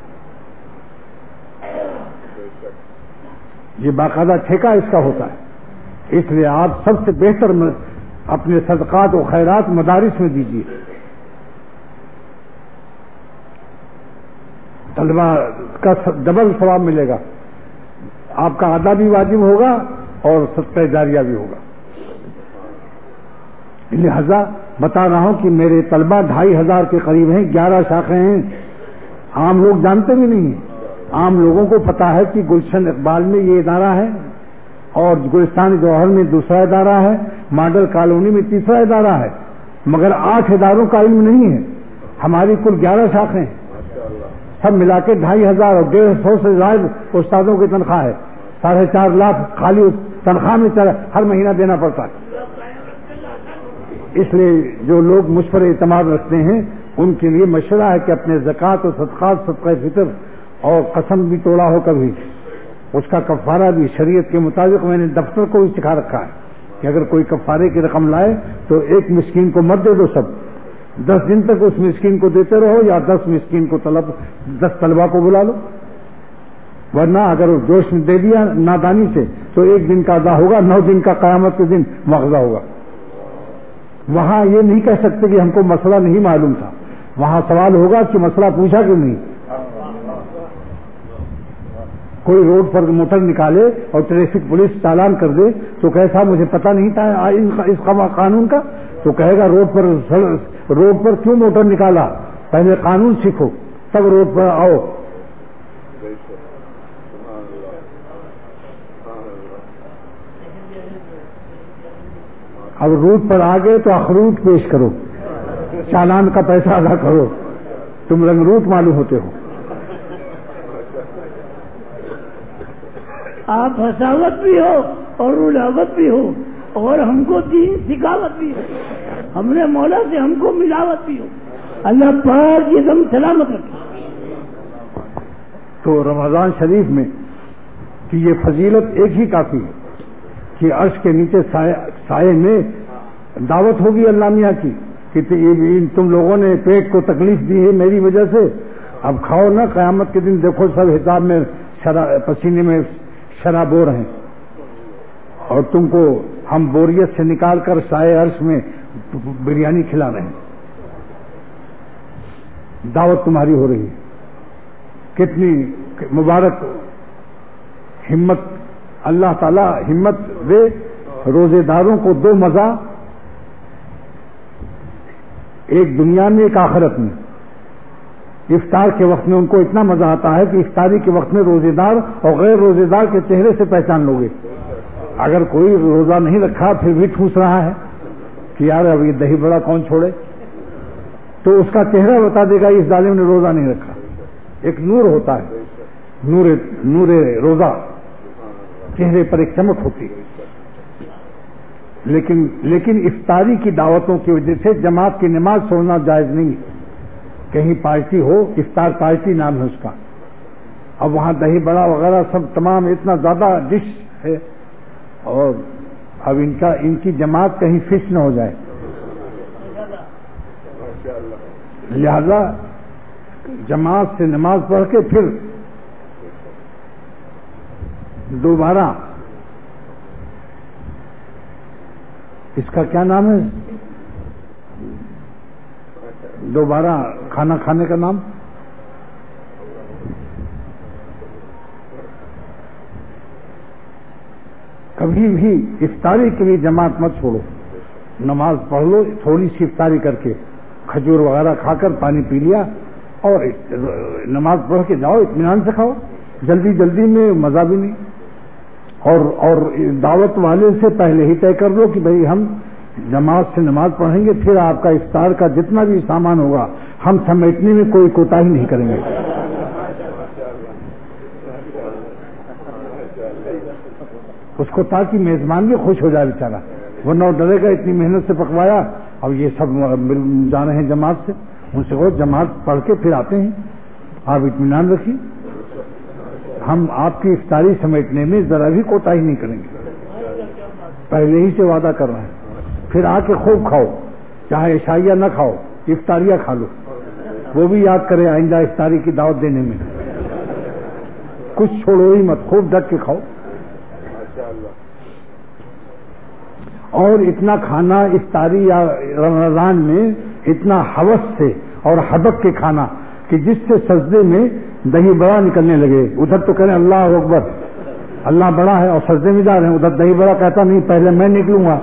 یہ باقاعدہ ٹھیکہ اس کا ہوتا ہے. اس لیے آپ سب سے بہتر اپنے صدقات و خیرات مدارس میں دیجیے. طلبہ کا ڈبل ثواب ملے گا, آپ کا ادا بھی واجب ہوگا اور صدقہ جاریہ بھی ہوگا. لہذا بتا رہا ہوں کہ میرے طلبہ 2500 کے قریب ہیں, 11 شاخیں ہیں. عام لوگ جانتے بھی نہیں ہیں. عام لوگوں کو پتا ہے کہ گلشن اقبال میں یہ ادارہ ہے اور گلستان جوہر میں دوسرا ادارہ ہے, ماڈل کالونی میں تیسرا ادارہ ہے, مگر 8 اداروں کا علم نہیں ہے. ہماری کل 11 شاخیں ہیں, سب ملا کے 2500 اور 150 سے زائد استادوں کی تنخواہ ہے. 4.5 لاکھ خالی تنخواہ میں ہر مہینہ دینا پڑتا ہے. اس لیے جو لوگ مجھ پر اعتماد رکھتے ہیں ان کے لیے مشورہ ہے کہ اپنے زکوٰۃ و صدقات, صدقہ فطر اور قسم بھی توڑا ہو کبھی, اس کا کفارہ بھی شریعت کے مطابق میں نے دفتر کو بھی سکھا رکھا ہے کہ اگر کوئی کفارے کی رقم لائے تو ایک مسکین کو مت دے دو, سب 10 دن تک اس مسکین کو دیتے رہو, یا 10 مسکین کو 10 طلبہ کو بلا لو. ورنہ اگر جوش میں دے دیا نادانی سے تو 1 دن کا ادا ہوگا, 9 دن کا قیامت کے دن مواخذہ ہوگا. وہاں یہ نہیں کہہ سکتے کہ ہم کو مسئلہ نہیں معلوم تھا, وہاں سوال ہوگا کہ مسئلہ پوچھا کیوں نہیں. کوئی روڈ پر موٹر نکالے اور ٹریفک پولیس چالان کر دے تو کیسا مجھے پتہ نہیں تھا اس قانون کا, تو کہے گا روڈ پر کیوں موٹر نکالا, پہلے قانون سیکھو تب روڈ پر آؤ. اب روڈ پر آ گئے تو اخروٹ پیش کرو, چالان کا پیسہ ادا کرو, تم رنگ روٹ معلوم ہوتے ہو. آپ فساوت بھی ہو اور رلاوت بھی ہو اور ہم کو دین سکھاوت بھی ہو, ہم نے مولا سے ہم کو ملاوت بھی ہو. اللہ پاک یہ دم سلامت رکھے. تو رمضان شریف میں کہ یہ فضیلت ایک ہی کافی ہے کہ عرش کے نیچے سائے میں دعوت ہوگی اللہ میاں کی کہ تم لوگوں نے پیٹ کو تکلیف دی ہے میری وجہ سے, اب کھاؤ نا, قیامت کے دن دیکھو سب حساب میں پسینے میں شرابور ہیں اور تم کو ہم بوریت سے نکال کر سائے عرش میں بریانی کھلا رہے ہیں. دعوت تمہاری ہو رہی ہے. کتنی مبارک ہمت, اللہ تعالی ہمت دے روزے داروں کو 2 مزہ, ایک دنیا میں ایک آخرت میں. افطار کے وقت میں ان کو اتنا مزہ آتا ہے کہ افطاری کے وقت میں روزے دار اور غیر روزے دار کے چہرے سے پہچان لو گے. اگر کوئی روزہ نہیں رکھا پھر بھی ٹھوس رہا ہے کہ یار اب یہ دہی بڑا کون چھوڑے, تو اس کا چہرہ بتا دے گا اس ظالم نے روزہ نہیں رکھا. ایک نور ہوتا ہے, نور روزہ, چہرے پر ایک چمک ہوتی ہے. لیکن افطاری کی دعوتوں کی وجہ سے جماعت کی نماز چھوڑنا جائز نہیں. کہیں پارٹی ہو, افطار پارٹی نام ہے اس کا, اب وہاں دہی بڑا وغیرہ سب تمام اتنا زیادہ ڈش ہے, اور اب ان کی جماعت کہیں فش نہ ہو جائے. لہذا جماعت سے نماز پڑھ کے پھر دوبارہ اس کا کیا نام ہے, دوبارہ کھانا کھانے کا نام کبھی بھی افطاری کے لیے جماعت مت چھوڑو, نماز پڑھ لو تھوڑی سی افطاری کر کے, کھجور وغیرہ کھا کر پانی پی لیا اور نماز پڑھ کے جاؤ, اطمینان سے کھاؤ, جلدی میں مزہ بھی نہیں. اور دعوت والے سے پہلے ہی طے کر لو کہ بھئی ہم جماعت سے نماز پڑھیں گے, پھر آپ کا افطار کا جتنا بھی سامان ہوگا ہم سمیٹنے میں کوئی کوتاہی نہیں کریں گے. اس کو تاکہ میزبان بھی خوش ہو جائے بیچارہ, ورنہ ڈرے گا اتنی محنت سے پکوایا, اب یہ سب جا رہے ہیں جماعت سے, ان سے وہ جماعت پڑھ کے پھر آتے ہیں. آپ اطمینان رکھیے, ہم آپ کی افطاری سمیٹنے میں ذرا بھی کوتاہی نہیں کریں گے, پہلے ہی سے وعدہ کر رہے ہیں. پھر آ کے خوب کھاؤ, چاہے عشائیہ نہ کھاؤ, افطاریہ کھا لو, وہ بھی یاد کریں آئندہ افطاری کی دعوت دینے میں. کچھ چھوڑو ہی مت, خوب ڈٹ کے کھاؤ. اور اتنا کھانا افطاری یا رمضان میں اتنا ہوس سے اور حبک کے کھانا کہ جس سے سجدے میں دہی بڑا نکلنے لگے. ادھر تو کہہ رہے ہیں اللہ اکبر, اللہ بڑا ہے, اور سجدے میں جا رہے ہیں, ادھر دہی بڑا کہتا نہیں پہلے میں نکلوں گا.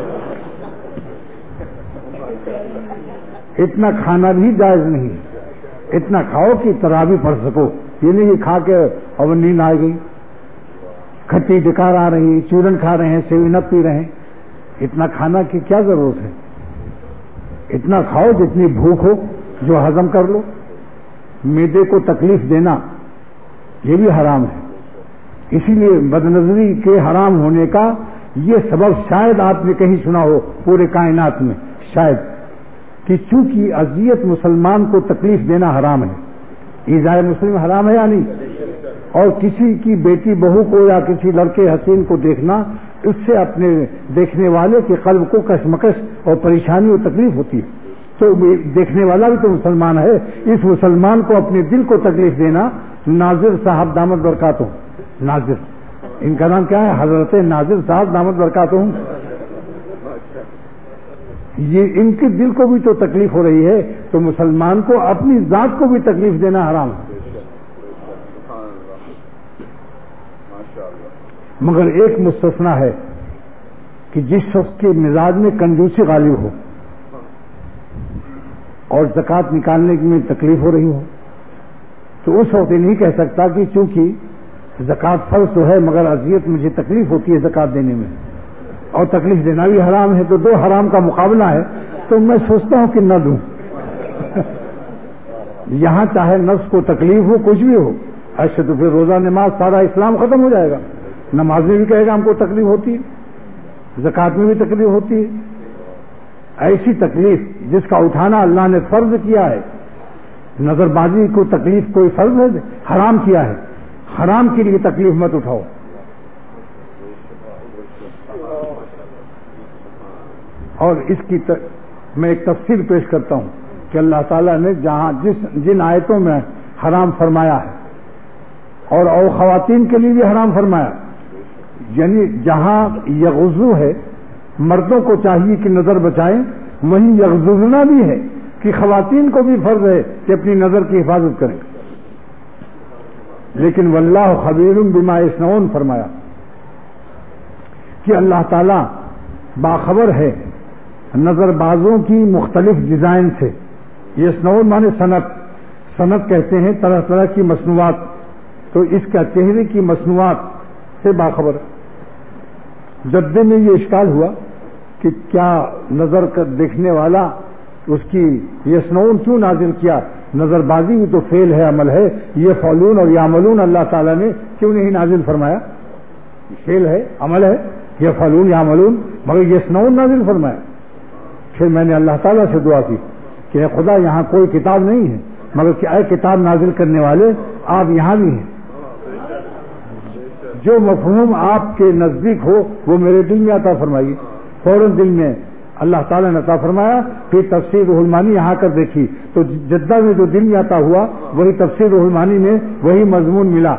اتنا کھانا بھی جائز نہیں. اتنا کھاؤ کہ تراویح پڑھ سکو. یہ نہیں کہ کھا کے اور نیند آ گئی, کھٹی ڈکار آ رہی, چورن کھا رہے ہیں, سیوینپ پی رہے ہیں. اتنا کھانا کی کیا ضرورت ہے؟ اتنا کھاؤ جتنی بھوک ہو, جو ہضم کر لو. معدے کو تکلیف دینا یہ بھی حرام ہے. اسی لیے بدنظری کے حرام ہونے کا یہ سبب شاید آپ نے کہیں سنا ہو پورے کائنات میں, شاید, کہ چونکہ اذیت مسلمان کو تکلیف دینا حرام ہے. ایذائے مسلم حرام ہے یا نہیں؟ اور کسی کی بیٹی بہو کو یا کسی لڑکے حسین کو دیکھنا, اس سے اپنے دیکھنے والے کے قلب کو کشمکش اور پریشانی اور تکلیف ہوتی ہے. تو دیکھنے والا بھی تو مسلمان ہے. اس مسلمان کو اپنے دل کو تکلیف دینا. ناظر صاحب دامت برکاتہ, ناظر, ان کا نام کیا ہے؟ حضرت ناظر صاحب دامت برکاتہ. یہ ان کے دل کو بھی تو تکلیف ہو رہی ہے, تو مسلمان کو اپنی ذات کو بھی تکلیف دینا حرام ہے. مگر ایک مستثنا ہے کہ جس شخص کے مزاج میں کنجوسی غالب ہو اور زکوٰۃ نکالنے میں تکلیف ہو رہی ہو, تو اس وقت نہیں کہہ سکتا کہ چونکہ زکوٰۃ فرض تو ہے مگر اذیت مجھے تکلیف ہوتی ہے زکوٰۃ دینے میں, اور تکلیف دینا بھی حرام ہے, تو دو حرام کا مقابلہ ہے, تو میں سوچتا ہوں کہ نہ دوں. یہاں چاہے نفس کو تکلیف ہو, کچھ بھی ہو, ایسے تو پھر روزہ نماز سارا اسلام ختم ہو جائے گا. نماز میں بھی کہے گا ہم کو تکلیف ہوتی ہے, زکوٰۃ میں بھی تکلیف ہوتی ہے. ایسی تکلیف جس کا اٹھانا اللہ نے فرض کیا ہے. نظر بازی کو تکلیف کوئی فرض ہے؟ حرام کیا ہے. حرام کے لیے تکلیف مت اٹھاؤ. اور اس کی میں ایک تفصیل پیش کرتا ہوں کہ اللہ تعالیٰ نے جہاں جن آیتوں میں حرام فرمایا ہے, اور خواتین کے لیے بھی حرام فرمایا, یعنی جہاں یغضو ہے, مردوں کو چاہیے کہ نظر بچائیں, وہیں یغضضنا بھی ہے کہ خواتین کو بھی فرض ہے کہ اپنی نظر کی حفاظت کریں. لیکن واللہ خبیر بما یصنعون فرمایا کہ اللہ تعالیٰ باخبر ہے نظر بازوں کی مختلف ڈیزائن سے. یصنعون مانے صنعت, صنعت کہتے ہیں طرح طرح کی مصنوعات, تو اس کا چہرے کی مصنوعات سے باخبر. جدے میں یہ اشکال ہوا کہ کیا نظر دیکھنے والا اس کی یصنعون کیوں نازل کیا؟ نظر بازی بھی تو فعل ہے, عمل ہے. یہ فعلون اور یعملون اللہ تعالیٰ نے کیوں نہیں نازل فرمایا؟ فعل ہے, عمل ہے, یہ فعلون یعملون, مگر یصنعون نازل فرمایا. پھر میں نے اللہ تعالیٰ سے دعا کی کہ اے خدا یہاں کوئی کتاب نہیں ہے, مگر کہ اے کتاب نازل کرنے والے آپ یہاں بھی ہیں. جو مفہوم آپ کے نزدیک ہو وہ میرے دل میں عطا فرمائیے. فوراً دل میں اللہ تعالیٰ نے عطا فرمایا. پھر تفسیر روح المانی یہاں کر دیکھی تو جدہ میں جو دل میں عطا ہوا وہی تفسیر روح المانی میں وہی مضمون ملا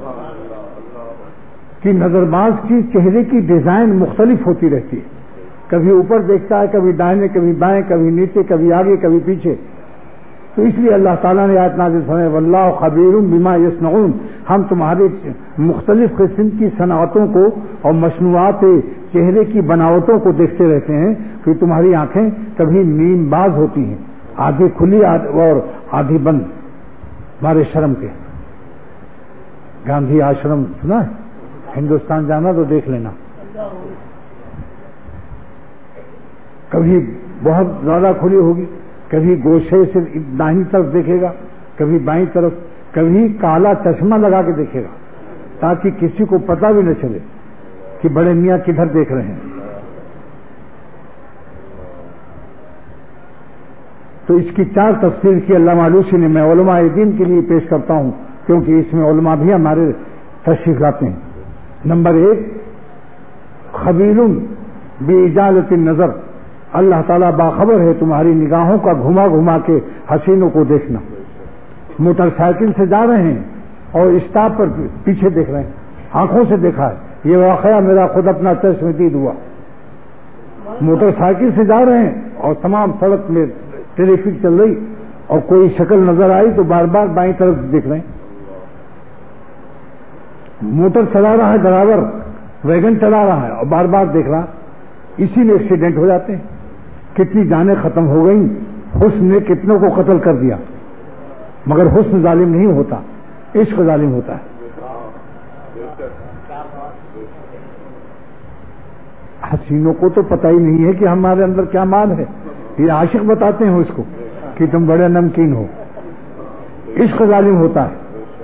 کہ نظر باز کی چہرے کی ڈیزائن مختلف ہوتی رہتی ہے. کبھی اوپر دیکھتا ہے, کبھی دائیں, کبھی بائیں, کبھی نیچے, کبھی آگے, کبھی پیچھے. تو اس لیے اللہ تعالیٰ نے آیت نازل فرمائی واللہ خبیر بما یصنعون, ہم تمہارے مختلف قسم کی صنعتوں کو اور مصنوعات چہرے کی بناوٹوں کو دیکھتے رہتے ہیں. کہ تمہاری آنکھیں کبھی نیم باز ہوتی ہیں, آدھی کھلی اور آدھی بند. ہمارے شرم کے گاندھی آشرم سنا ہے, ہندوستان جانا تو دیکھ لینا. کبھی بہت زیادہ کھلی ہوگی, کبھی گوشے سے دائیں طرف دیکھے گا, کبھی بائیں طرف, کبھی کالا چشمہ لگا کے دیکھے گا تاکہ کسی کو پتہ بھی نہ چلے کہ بڑے میاں کدھر دیکھ رہے ہیں. تو اس کی 4 تفسیر کی علامہ آلوسی نے، میں علماء دین کے لیے پیش کرتا ہوں کیونکہ اس میں علماء بھی ہمارے تشریف لاتے ہیں. نمبر 1، خبیر بإجالة النظر، اللہ تعالیٰ باخبر ہے تمہاری نگاہوں کا گھما گھما کے حسینوں کو دیکھنا. موٹر سائیکل سے جا رہے ہیں اور اسٹاپ پر پیچھے دیکھ رہے ہیں، آنکھوں سے دیکھا ہے. یہ واقعہ میرا خود اپنا چشم دید ہوا. موٹر سائیکل سے جا رہے ہیں اور تمام سڑک میں ٹریفک چل رہی اور کوئی شکل نظر آئی تو بار بار بائیں طرف دیکھ رہے ہیں. موٹر چلا رہا ہے ڈرائیور، ویگن چلا رہا ہے اور بار بار دیکھ رہا. اسی میں ایکسیڈنٹ ہو جاتے ہیں. کتنی جانیں ختم ہو گئیں. حسن نے کتنوں کو قتل کر دیا، مگر حسن ظالم نہیں ہوتا، عشق ظالم ہوتا ہے. حسینوں کو تو پتہ ہی نہیں ہے کہ ہمارے اندر کیا مال ہے. یہ عاشق بتاتے ہیں اس کو کہ تم بڑے نمکین ہو. عشق ظالم ہوتا ہے.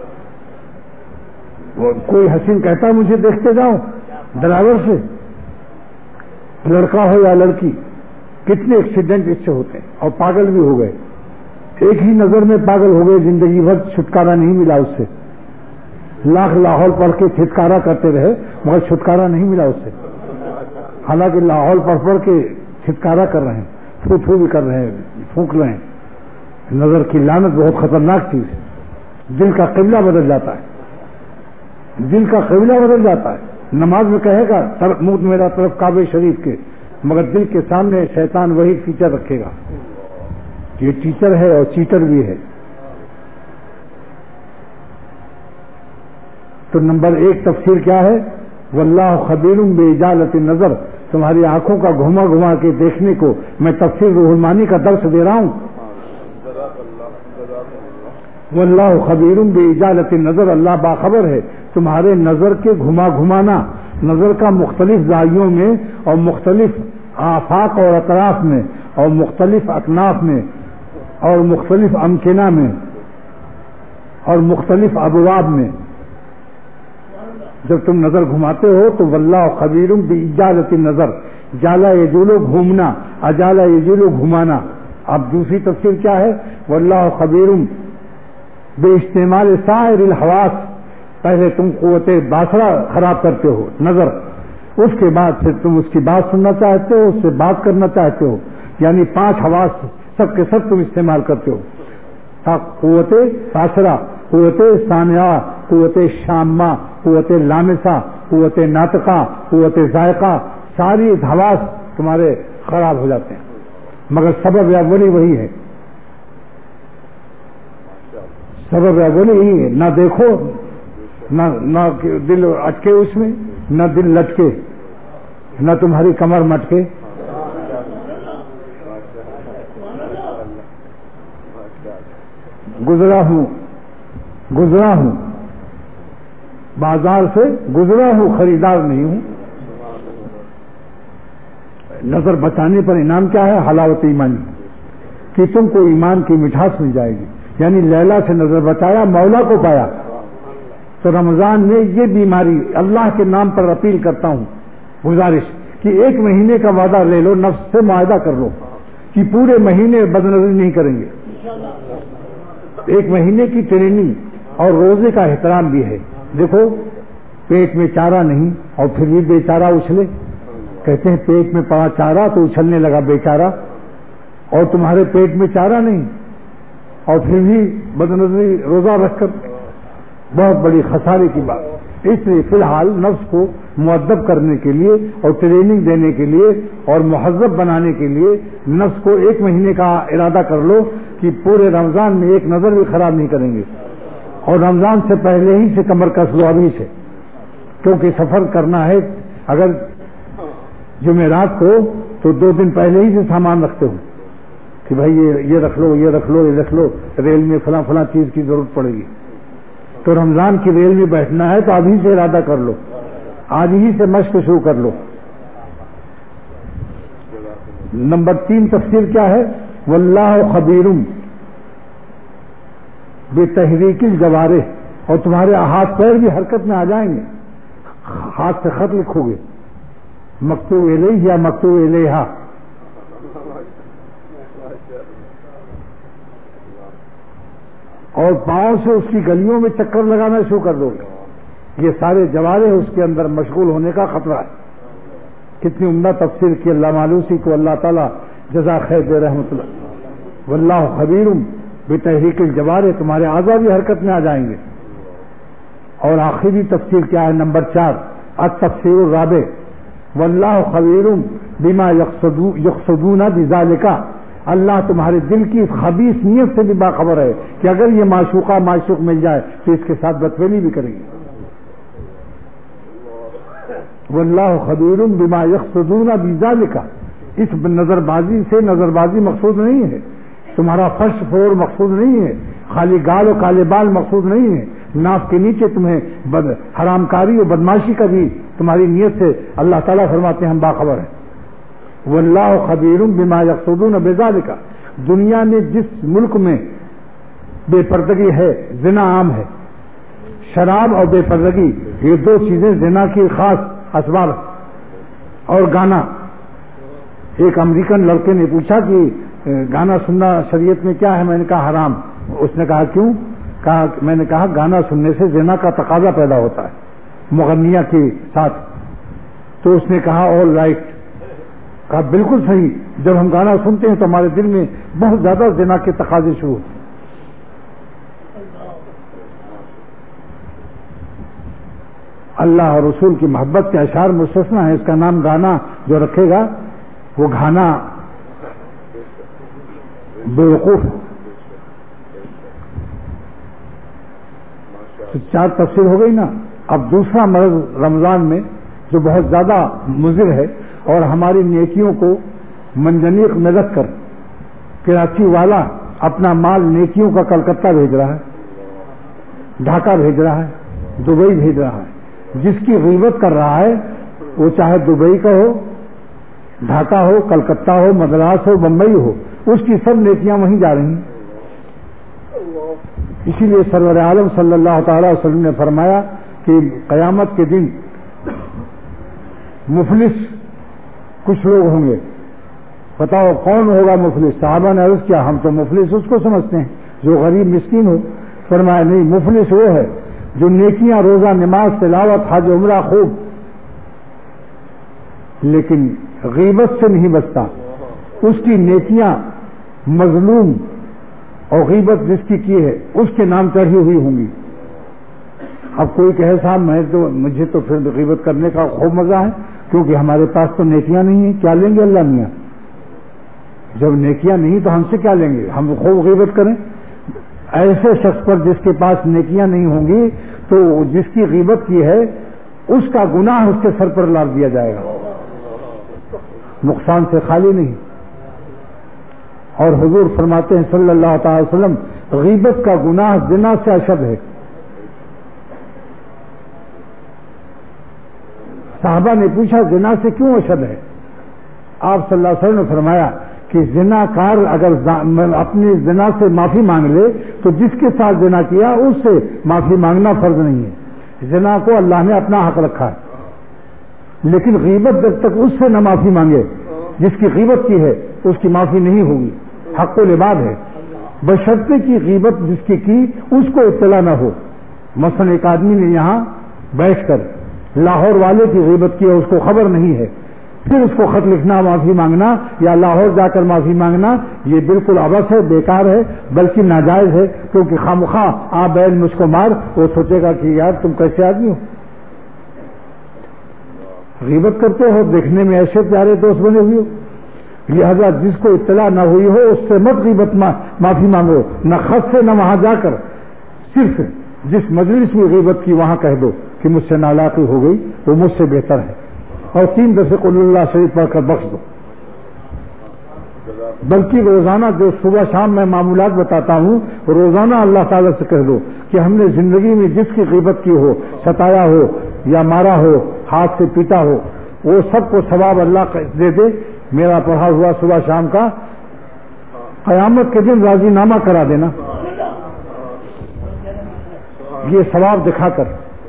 کوئی حسین کہتا ہے مجھے دیکھتے جاؤ، ڈرائیور سے، لڑکا ہو یا لڑکی، کتنے ایکسیڈنٹ اس سے ہوتے ہیں اور پاگل بھی ہو گئے. ایک ہی نظر میں پاگل ہو گئے، زندگی بھر چھٹکارا نہیں ملا اس سے. لاکھ لاہور پڑھ کے چھٹکارا کرتے رہے مگر چھٹکارا نہیں ملا اس سے. حالانکہ لاہور پڑھ کے چھٹکارا کر رہے ہیں، پھو پھو بھی کر رہے ہیں، پھونک رہے ہیں. نظر کی لعنت بہت خطرناک چیز ہے. دل کا قبلہ بدل جاتا ہے. دل کا قبلہ بدل جاتا ہے. نماز میں کہے گا منہ میرا طرف کعبہ شریف کے، مگر دل کے سامنے شیطان وہی ٹیچر رکھے گا. یہ ٹیچر ہے اور چیٹر بھی ہے. تو نمبر 1 تفسیر کیا ہے؟ واللہ خبیر بإجالة النظر، تمہاری آنکھوں کا گھما گھما کے دیکھنے کو میں تفسیر روح المعانی کا درس دے رہا ہوں. واللہ خبیر بإجالة النظر، اللہ باخبر ہے تمہارے نظر کے گھما گھمانا. نظر کا مختلف زاویوں میں اور مختلف آفاق اور اطراف میں اور مختلف اکناف میں اور مختلف امکنہ میں اور مختلف ابواب میں جب تم نظر گھماتے ہو تو واللہ خبیر بإجالة النظر، جالا یجولو گھومنا، اجالا یجولو گھمانا. اب دوسری تفسیر کیا ہے؟ واللہ خبیر باستعمال سائر الحواس، پہلے تم قوت باصرہ خراب کرتے ہو نظر، اس کے بعد پھر تم اس کی بات سننا چاہتے ہو، اس سے بات کرنا چاہتے ہو، یعنی 5 حواس سب کے سب تم استعمال کرتے ہو. قوت باصرہ، قوت سامعہ، قوت شامہ، قوت لامسہ، قوت ناطقہ، قوت ذائقہ، ساری حواس تمہارے خراب ہو جاتے ہیں. مگر سبب اولی وہی ہے. سبب اولی یہی ہے. نہ دیکھو، نہ دل اٹکے اس میں، نہ دل لٹکے، نہ تمہاری کمر مٹکے. گزرا ہوں بازار سے، گزرا ہوں خریدار نہیں ہوں. نظر بچانے پر انعام کیا ہے؟ حلاوت ایمانی، کہ تم کو ایمان کی مٹھاس مل جائے گی. یعنی لیلا سے نظر بچایا، مولا کو پایا. تو رمضان میں یہ بیماری، اللہ کے نام پر اپیل کرتا ہوں، گزارش کہ 1 مہینے کا وعدہ لے لو، نفس سے معاہدہ کر لو کہ پورے مہینے بد نظری نہیں کریں گے. 1 مہینے کی ٹریننگ اور روزے کا احترام بھی ہے. دیکھو پیٹ میں چارہ نہیں اور پھر بھی بیچارہ اچھلے. کہتے ہیں پیٹ میں پڑا چارہ تو اچھلنے لگا بیچارہ، اور تمہارے پیٹ میں چارہ نہیں اور پھر بھی بد نظری روزہ رکھ کر، بہت بڑی خسارے کی بات. اس لیے فی الحال نفس کو مؤدب کرنے کے لیے اور ٹریننگ دینے کے لیے اور مہذب بنانے کے لیے نفس کو 1 مہینے کا ارادہ کر لو کہ پورے رمضان میں 1 نظر بھی خراب نہیں کریں گے. اور رمضان سے پہلے ہی سے کمر کس لو ابھی سے، کیونکہ سفر کرنا ہے. اگر جمعرات کو تو 2 دن پہلے ہی سے سامان رکھتے ہو کہ بھائی یہ رکھ لو، یہ رکھ لو، یہ رکھ لو، ریل میں فلاں فلاں چیز کی ضرورت پڑے گی. تو رمضان کی ریل میں بیٹھنا ہے تو ابھی سے ارادہ کر لو، آج ہی سے مشق شروع کر لو. نمبر 3 تفسیر کیا ہے؟ واللہ خبیر بتحریک الجوارح، اور تمہارے ہاتھ پیر بھی حرکت میں آ جائیں گے. ہاتھ سے خط لکھو گے، مکتوب الیہ یا مکتوب الیہا. اور پاؤں سے اس کی گلیوں میں چکر لگانا شروع کر دو گے، یہ سارے جوارے اس کے اندر مشغول ہونے کا خطرہ ہے۔ کتنی عمدہ تفسیر کی علامہ آلوسی کو اللہ تعالیٰ جزا خیر دے رحمۃ اللہ۔ واللہ خبیر بتحریک الجوارح، تمہارے اعضاء بھی حرکت میں آ جائیں گے۔ اور آخری تفسیر کیا ہے؟ نمبر 4 التفسیر الرابع، واللہ خبیر بما یقصدون بذالک، اللہ تمہارے دل کی اس خبیث نیت سے بھی باخبر ہے کہ اگر یہ معشوقہ معشوق مل جائے تو اس کے ساتھ بدفعلی بھی کرے گی۔ واللہ خبیر بما یقصدون بذالک، اس نظر بازی سے نظر بازی مقصود نہیں ہے، تمہارا فرش فور مقصود نہیں ہے، خالی گال و کالے بال مقصود نہیں ہے، ناف کے نیچے تمہیں حرام کاری اور بدماشی کا بھی تمہاری نیت سے اللہ تعالیٰ فرماتے ہیں ہم باخبر ہیں۔ واللہ خبیر بما یقصدون بذالک، دنیا میں جس ملک میں بے پردگی ہے، زنا عام ہے، شراب اور بے پردگی یہ دو چیزیں زنا کی خاص اسباب، اور گانا۔ ایک امریکن لڑکے نے پوچھا کہ گانا سننا شریعت میں کیا ہے؟ میں نے کہا حرام۔ اس نے کہا کیوں؟ میں نے کہا گانا سننے سے زنا کا تقاضا پیدا ہوتا ہے مغنیہ کے ساتھ۔ تو اس نے کہا آل رائٹ، کہا بالکل صحیح، جب ہم گانا سنتے ہیں تو ہمارے دل میں بہت زیادہ زنا کے تقاضے شروع ہوتے ہیں۔ اللہ اور رسول کی محبت کے اشعار مستثنا ہے، اس کا نام گانا جو رکھے گا وہ گانا بیوقوف ہے۔ 4 تفسیر ہو گئی نا۔ اب دوسرا مرض رمضان میں جو بہت زیادہ مضر ہے اور ہماری نیکیوں کو منجنیق میں رکھ کر کراچی والا اپنا مال نیکیوں کا کلکتہ بھیج رہا ہے، ڈھاکہ بھیج رہا ہے، دبئی بھیج رہا ہے۔ جس کی غیبت کر رہا ہے وہ چاہے دبئی کا ہو، ڈھاکہ ہو، کلکتہ ہو، مدراس ہو، بمبئی ہو، اس کی سب نیکیاں وہیں جا رہی ہیں۔ اسی لیے سرور عالم صلی اللہ تعالی وسلم نے فرمایا کہ قیامت کے دن مفلس کچھ لوگ ہوں گے، بتاؤ کون ہوگا مفلس؟ صحابہ نے عرض کیا ہم تو مفلس اس کو سمجھتے ہیں جو غریب مسکین ہو۔ فرمایا نہیں، مفلس وہ ہے جو نیکیاں، روزہ، نماز، تلاوت، حج، عمرہ خوب، لیکن غیبت سے نہیں بچتا، اس کی نیکیاں مظلوم اور غیبت جس کی ہے اس کے نام چڑھی ہوئی ہوں گی۔ اب کوئی کہے صاحب مجھے تو پھر غیبت کرنے کا خوب مزہ ہے کیونکہ ہمارے پاس تو نیکیاں نہیں ہیں، کیا لیں گے اللہ میاں؟ جب نیکیاں نہیں تو ہم سے کیا لیں گے؟ ہم خوب غیبت کریں؟ ایسے شخص پر جس کے پاس نیکیاں نہیں ہوں گی تو جس کی غیبت کی ہے اس کا گناہ اس کے سر پر لاد دیا جائے گا، نقصان سے خالی نہیں۔ اور حضور فرماتے ہیں صلی اللہ تعالی وسلم غیبت کا گناہ زنا سے اشد ہے۔ صحابہ نے پوچھا زنا سے کیوں اشد ہے؟ آپ صلی اللہ علیہ وسلم نے فرمایا کہ زنا کار اگر اپنی زنا سے معافی مانگ لے تو جس کے ساتھ زنا کیا اس سے معافی مانگنا فرض نہیں ہے۔ زنا کو اللہ نے اپنا حق رکھا ہے، لیکن غیبت جب تک اس سے نہ معافی مانگے جس کی غیبت کی ہے اس کی معافی نہیں ہوگی، حق و لباد ہے، بشرطے کی غیبت جس کی اس کو اطلاع نہ ہو۔ مثلا ایک آدمی نے یہاں بیٹھ کر لاہور والے کی غیبت کی ہے، اس کو خبر نہیں ہے، پھر اس کو خط لکھنا، معافی مانگنا یا لاہور جا کر معافی مانگنا یہ بالکل عبث ہے، بیکار ہے، بلکہ ناجائز ہے، کیونکہ خامخواہ آپ بیل مجھ کو مار، وہ سوچے گا کہ یار تم کیسے آدمی ہو، غیبت کرتے ہو، دیکھنے میں ایسے پیارے دوست بنے ہوئے ہو، لہذا جس کو اطلاع نہ ہوئی ہو اس سے مت غیبت معافی مانگو، نہ خط سے نہ وہاں جا کر، صرف جس مجلس میں غیبت کی وہاں کہہ دو کہ مجھ سے نالاقی ہو گئی، وہ مجھ سے بہتر ہے، اور 3 دفعہ قل اللہ شریف پڑھ کر بخش دو۔ بلکہ روزانہ جو صبح شام میں معمولات بتاتا ہوں روزانہ اللہ تعالیٰ سے کہہ دو کہ ہم نے زندگی میں جس کی غیبت کی ہو، ستایا ہو یا مارا ہو، ہاتھ سے پیٹا ہو، وہ سب کو ثواب اللہ دے دے، میرا پڑھا ہوا صبح شام کا قیامت کے دن راضی نامہ کرا دینا، یہ ثواب دکھا کر۔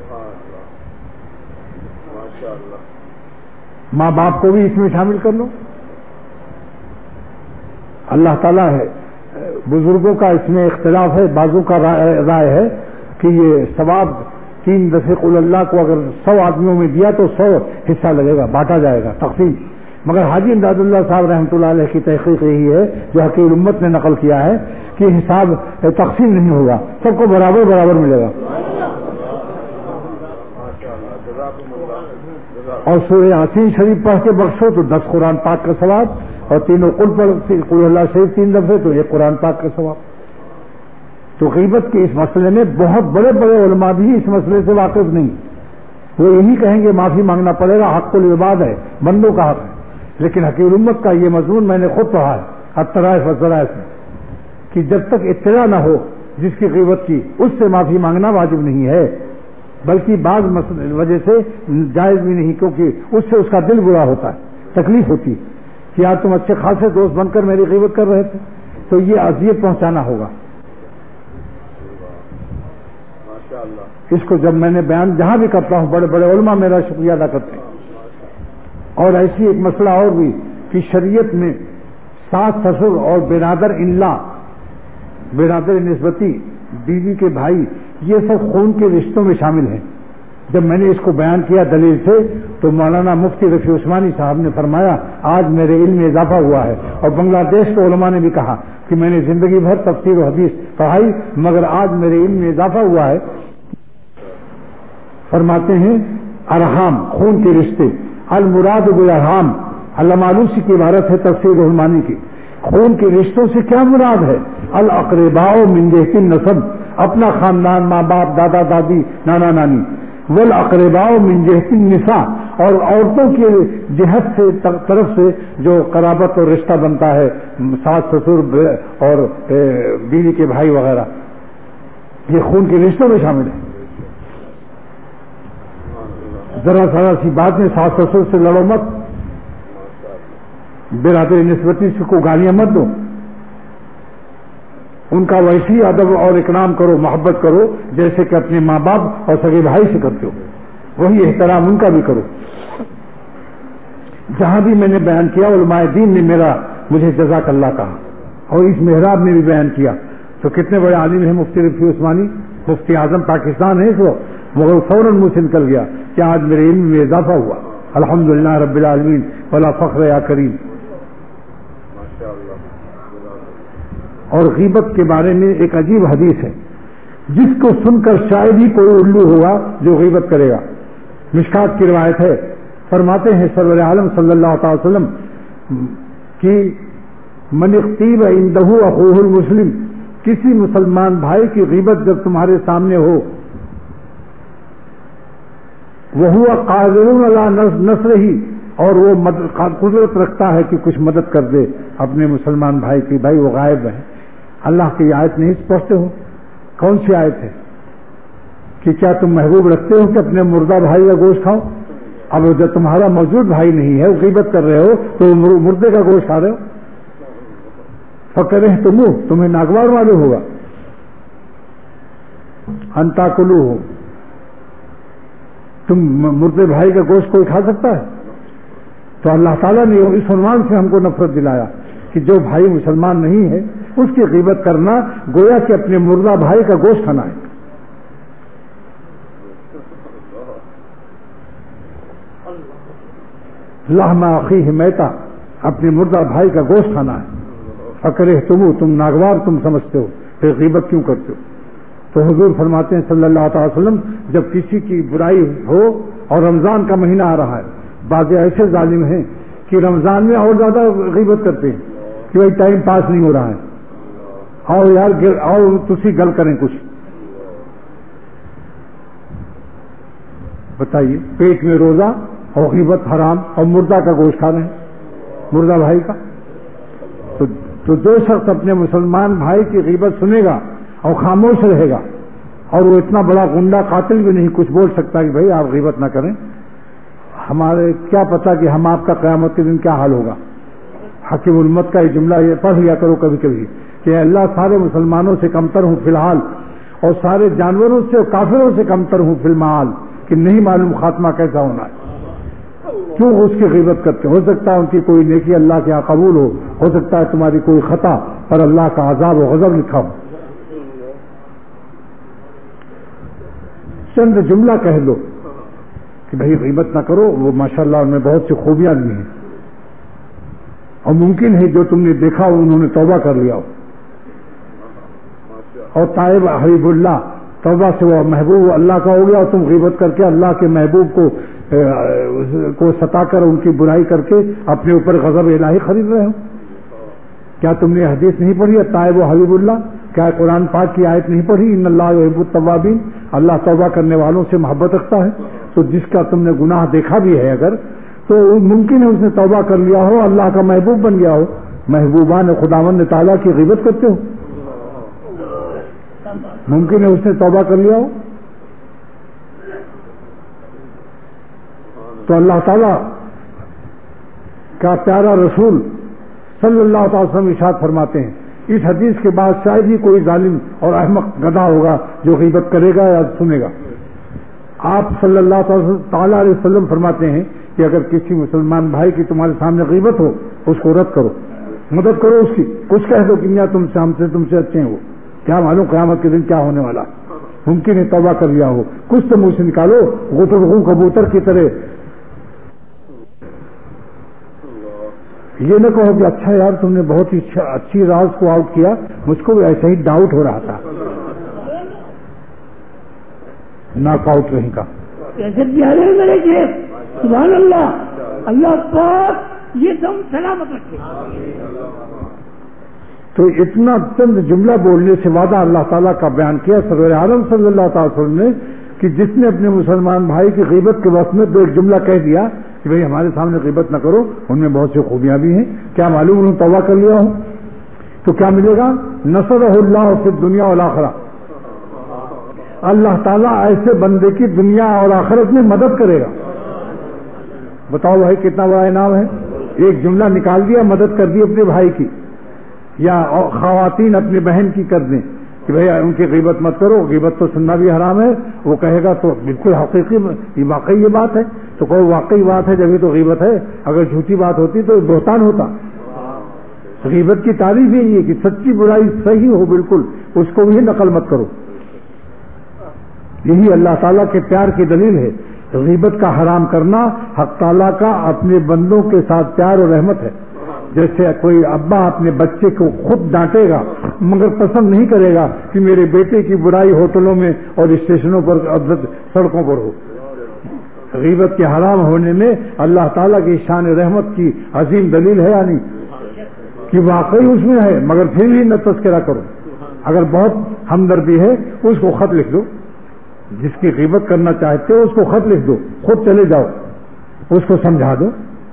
ماں باپ کو بھی اس میں شامل کر لو۔ اللہ تعالیٰ ہے بزرگوں کا اس میں اختلاف ہے، بعضوں کا رائے ہے کہ یہ ثواب 3 دفعہ قل اللہ کو اگر 100 آدمیوں میں دیا تو 100 حصہ لگے گا، بانٹا جائے گا، تقسیم. مگر حاجی امداد اللہ صاحب رحمۃ اللہ علیہ کی تحقیق یہی ہے جو حقیق امت نے نقل کیا ہے کہ حساب تقسیم نہیں ہوگا، سب کو برابر برابر ملے گا. اور سورہ یاسین شریف پڑھ کے بخشو تو 10 قرآن پاک کا ثواب، اور تینوں قل اللہ شریف 3 دفعہ تو 1 قرآن پاک کا ثواب. تو غیبت کے اس مسئلے میں بہت بڑے بڑے علماء بھی اس مسئلے سے واقف نہیں. وہ یہی کہیں گے معافی مانگنا پڑے گا، حق العباد ہے، بندوں کا حق ہے. لیکن حقیق امت کا یہ مضمون میں نے خود پڑھا ہے الطرائف والظرائف میں کہ جب تک اطلاع نہ ہو جس کی غیبت کی، اس سے معافی مانگنا واجب نہیں ہے، بلکہ بعض وجہ سے جائز بھی نہیں، کیونکہ اس سے اس کا دل برا ہوتا ہے، تکلیف ہوتی ہے کہ یار تم اچھے خاصے دوست بن کر میری غیبت کر رہے تھے، تو یہ اذیت پہنچانا ہوگا. اس کو جب میں نے بیان جہاں بھی کرتا ہوں بڑے بڑے علماء میرا شکریہ ادا کرتے ہیں. اور ایسی ایک مسئلہ اور بھی کہ شریعت میں ساس سسر اور برادر انلا، برادر نسبتی، بیوی کے بھائی، یہ سب خون کے رشتوں میں شامل ہیں. جب میں نے اس کو بیان کیا دلیل سے تو مولانا مفتی رفیع عثمانی صاحب نے فرمایا آج میرے علم میں اضافہ ہوا ہے. اور بنگلہ دیش کے علماء نے بھی کہا کہ میں نے زندگی بھر تفسیر و حدیث پڑھائی مگر آج میرے علم میں اضافہ ہوا ہے. فرماتے ہیں ارحام خون کے رشتے، المراد بالارحام، علامہ آلوسی کی عبارت ہے تفسیر رحمانی کی. خون کے رشتوں سے کیا مراد ہے؟ الاقرباء من جہت النسب، اپنا خاندان، ماں باپ، دادا دادی، نانا نانی. والاقرباء من جہت النساء، اور عورتوں کی جہت سے طرف سے جو قرابت اور رشتہ بنتا ہے، ساس سسر اور بیوی کے بھائی وغیرہ، یہ خون کے رشتوں میں شامل ہے. ذرا ذرا سی بات میں ساس سسر سے لڑو مت، برادر نسبتی سے کو گالیاں مت دو، ان کا ویسی ادب اور اکرام کرو، محبت کرو جیسے کہ اپنے ماں باپ اور سگے بھائی سے کرتے ہو، وہی احترام ان کا بھی کرو. جہاں بھی میں نے بیان کیا علماء دین نے مجھے جزاک اللہ کہا، اور اس محراب میں بھی بیان کیا. تو کتنے بڑے عالم ہیں مفتی رفیع عثمانی، مفتی اعظم پاکستان ہے اس وقت، مگر فوراً مجھ سے نکل گیا کہ آج میرے علم میں اضافہ ہوا. الحمدللہ رب العالمین ولا فخر یا کریم. اور غیبت کے بارے میں ایک عجیب حدیث ہے جس کو سن کر شاید ہی کوئی الو ہوگا جو غیبت کرے گا. مشکات کی روایت ہے، فرماتے ہیں سرور عالم صلی اللہ تعالی وسلم کہ من اغتیب عنده اخوه المسلم، کسی مسلمان بھائی کی غیبت جب تمہارے سامنے ہو، وہو قادر علی نصرہ، اور وہ قدرت رکھتا ہے کہ کچھ مدد کر دے اپنے مسلمان بھائی کی، بھائی وہ غائب ہے. اللہ کی آیت نہیں پڑھتے ہو؟ کون سی آیت ہے کہ کیا تم محبوب رکھتے ہو کہ اپنے مردہ بھائی کا گوشت کھاؤ؟ اب جب تمہارا موجود بھائی نہیں ہے، وہ غیبت کر رہے ہو تو مردے کا گوشت کھا رہے ہو. فکرہ تمہیں ناگوار معلوم ہوگا. انتا کلو ہو، تم مردے بھائی کا گوشت کوئی کھا سکتا ہے؟ تو اللہ تعالیٰ نے اس عنوان سے ہم کو نفرت دلایا کہ جو بھائی مسلمان نہیں ہے اس کی غیبت کرنا گویا کہ اپنے مردہ بھائی کا گوشت کھانا ہے. لحم اخیہ میتا، اپنے مردہ بھائی کا گوشت کھانا ہے. فکرہ تم ناگوار تم سمجھتے ہو، پھر غیبت کیوں کرتے ہو؟ تو حضور فرماتے ہیں صلی اللہ تعالی وسلم جب کسی کی برائی ہو اور رمضان کا مہینہ آ رہا ہے، بعض ایسے ظالم ہیں کہ رمضان میں اور زیادہ غیبت کرتے ہیں کہ بھائی ٹائم پاس نہیں ہو رہا ہے، اور یار اور تسی گل کریں کچھ. بتائیے، پیٹ میں روزہ اور غیبت حرام اور مردہ کا گوشت کھا رہے ہیں، مردہ بھائی کا. تو جو شخص اپنے مسلمان بھائی کی غیبت سنے گا اور خاموش رہے گا، اور وہ اتنا بڑا گنڈا قاتل بھی نہیں کچھ بول سکتا کہ بھائی آپ غیبت نہ کریں، ہمارے کیا پتا کہ ہم آپ کا قیامت کے دن کیا حال ہوگا. حکیم امت کا یہ جملہ یہ پڑھ لیا کرو کبھی کبھی کہ اللہ سارے مسلمانوں سے کمتر ہوں فی الحال، اور سارے جانوروں سے اور کافروں سے کمتر ہوں فی المعال، کہ نہیں معلوم خاتمہ کیسا ہونا ہے. کیوں اس کی غیبت کرتے؟ ہو سکتا ہے ان کی کوئی نیکی اللہ کے یہاں قبول ہو سکتا ہے تمہاری کوئی خطا پر اللہ کا عذاب و غضب لکھا ہو. چند جملہ کہہ لو کہ بھائی غیبت نہ کرو، وہ ماشاءاللہ ان میں بہت سی خوبیاں بھی ہیں، اور ممکن ہے جو تم نے دیکھا ہو انہوں نے توبہ کر لیا ہو. اور طائب حبیب اللہ توبہ سے وہ محبوب اللہ کا ہو گیا، اور تم غیبت کر کے اللہ کے محبوب کو ستا کر ان کی برائی کر کے اپنے اوپر غضب الہی خرید رہے ہو. کیا تم نے حدیث نہیں پڑھی ہے طائب و حبیب اللہ؟ کیا قرآن پاک کی آیت نہیں پڑھی ان اللہ یحب التوابین؟ اللہ توبہ کرنے والوں سے محبت رکھتا ہے. تو جس کا تم نے گناہ دیکھا بھی ہے اگر، تو ممکن ہے اس نے توبہ کر لیا ہو، اللہ کا محبوب بن گیا ہو. محبوبان خداوند تعالیٰ کی غیبت کرتے ہو، ممکن ہے اس نے توبہ کر لیا ہو. تو اللہ تعالیٰ کا پیارا رسول صلی اللہ تعالی وسلم ارشاد فرماتے ہیں، اس حدیث کے بعد شاید ہی کوئی ظالم اور احمق گدھا ہوگا جو غیبت کرے گا یا سنے گا. آپ صلی اللہ تعالی علیہ وسلم فرماتے ہیں کہ اگر کسی مسلمان بھائی کی تمہارے سامنے غیبت ہو، اس کو رد کرو، مدد کرو اس کی. کچھ کہہ دو کہ میاں تم سے اچھے ہیں، وہ کیا معلوم قیامت کے دن کیا ہونے والا. ممکن ہے توبہ کر لیا ہو، کچھ تو منہ سے نکالو، غترغو کبوتر کی طرح. یہ نہ کہو کہ اچھا یار تم نے بہت ہی اچھی راز کو آؤٹ کیا، مجھ کو بھی ایسا ہی ڈاؤٹ ہو رہا تھا. ناک آؤٹ رہیں کا کیسے پیارے میرے شیخ، سبحان اللہ، اللہ پاک یہ دم سلامت رکھے. تو اتنا چند جملہ بولنے سے وعدہ اللہ تعالیٰ کا بیان کیا سرور عالم صلی اللہ تعالی وسلم نے کہ جس نے اپنے مسلمان بھائی کی غیبت کے وقت میں تو ایک جملہ کہہ دیا کہ بھئی ہمارے سامنے غیبت نہ کرو، ان میں بہت سی خوبیاں بھی ہیں، کیا معلوم انہوں نے توبہ کر لیا ہو، تو کیا ملے گا؟ نصرہ اللہ فی الدنیا والآخرہ. اللہ تعالیٰ ایسے بندے کی دنیا اور آخرت میں مدد کرے گا. بتاؤ بھائی کتنا بڑا انعام ہے. ایک جملہ نکال دیا، مدد کر دی اپنے بھائی کی، یا خواتین اپنی بہن کی کر دیں کہ بھئی ان کی غیبت مت کرو، غیبت تو سننا بھی حرام ہے. وہ کہے گا تو بالکل حقیقی یہ واقعی یہ بات ہے، تو کہو واقعی بات ہے جب یہ تو غیبت ہے. اگر جھوٹی بات ہوتی تو بہتان ہوتا. غیبت کی تعریف یہی ہے کہ سچی برائی صحیح ہو بالکل، اس کو بھی نقل مت کرو. یہی اللہ تعالیٰ کے پیار کی دلیل ہے. غیبت کا حرام کرنا حق تعالیٰ کا اپنے بندوں کے ساتھ پیار اور رحمت ہے. جیسے کوئی ابا اپنے بچے کو خود ڈانٹے گا مگر پسند نہیں کرے گا کہ میرے بیٹے کی برائی ہوٹلوں میں اور اسٹیشنوں پر سڑکوں پر ہو. غیبت کے حرام ہونے میں اللہ تعالیٰ کی شان رحمت کی عظیم دلیل ہے، یعنی کہ واقعی اس میں ہے، مگر پھر بھی نہ تذکرہ کرو. اگر بہت ہمدردی ہے اس کو خط لکھ دو، جس کی غیبت کرنا چاہتے ہو اس کو خط لکھ دو، خود چلے جاؤ اس کو سمجھا دو.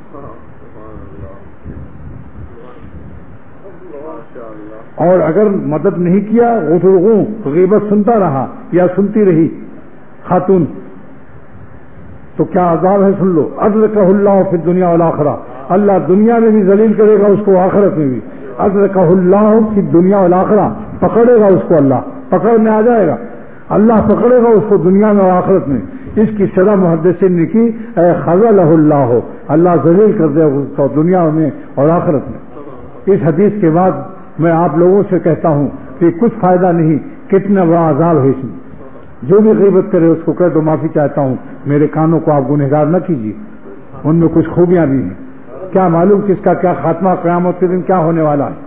اور اگر مدد نہیں کیا غیبت سنتا رہا یا سنتی رہی خاتون، تو کیا عذاب ہے سن لو. اذرکہ اللہ فی الدنیا والآخرہ، اللہ دنیا میں بھی ذلیل کرے گا اس کو، آخرت میں بھی. اذرکہ اللہ فی الدنیا والآخرہ، پکڑے گا اس کو، اللہ پکڑ میں آ جائے گا، اللہ پکڑے گا اس کو دنیا میں اور آخرت میں. اس کی شرح محدثین نے کی اے خذلہ اللہ ہو، اللہ ذلیل کر دے اس کو دنیا میں اور آخرت میں. اس حدیث کے بعد میں آپ لوگوں سے کہتا ہوں کہ کچھ فائدہ نہیں، کتنا بڑا عذاب ہے اس میں. جو بھی غیبت کرے اس کو کہہ دو معافی چاہتا ہوں، میرے کانوں کو آپ گنہگار نہ کیجیے، ان میں کچھ خوبیاں بھی ہیں. کیا معلوم کس کا کیا خاتمہ قیامت کے دن کیا ہونے والا ہے.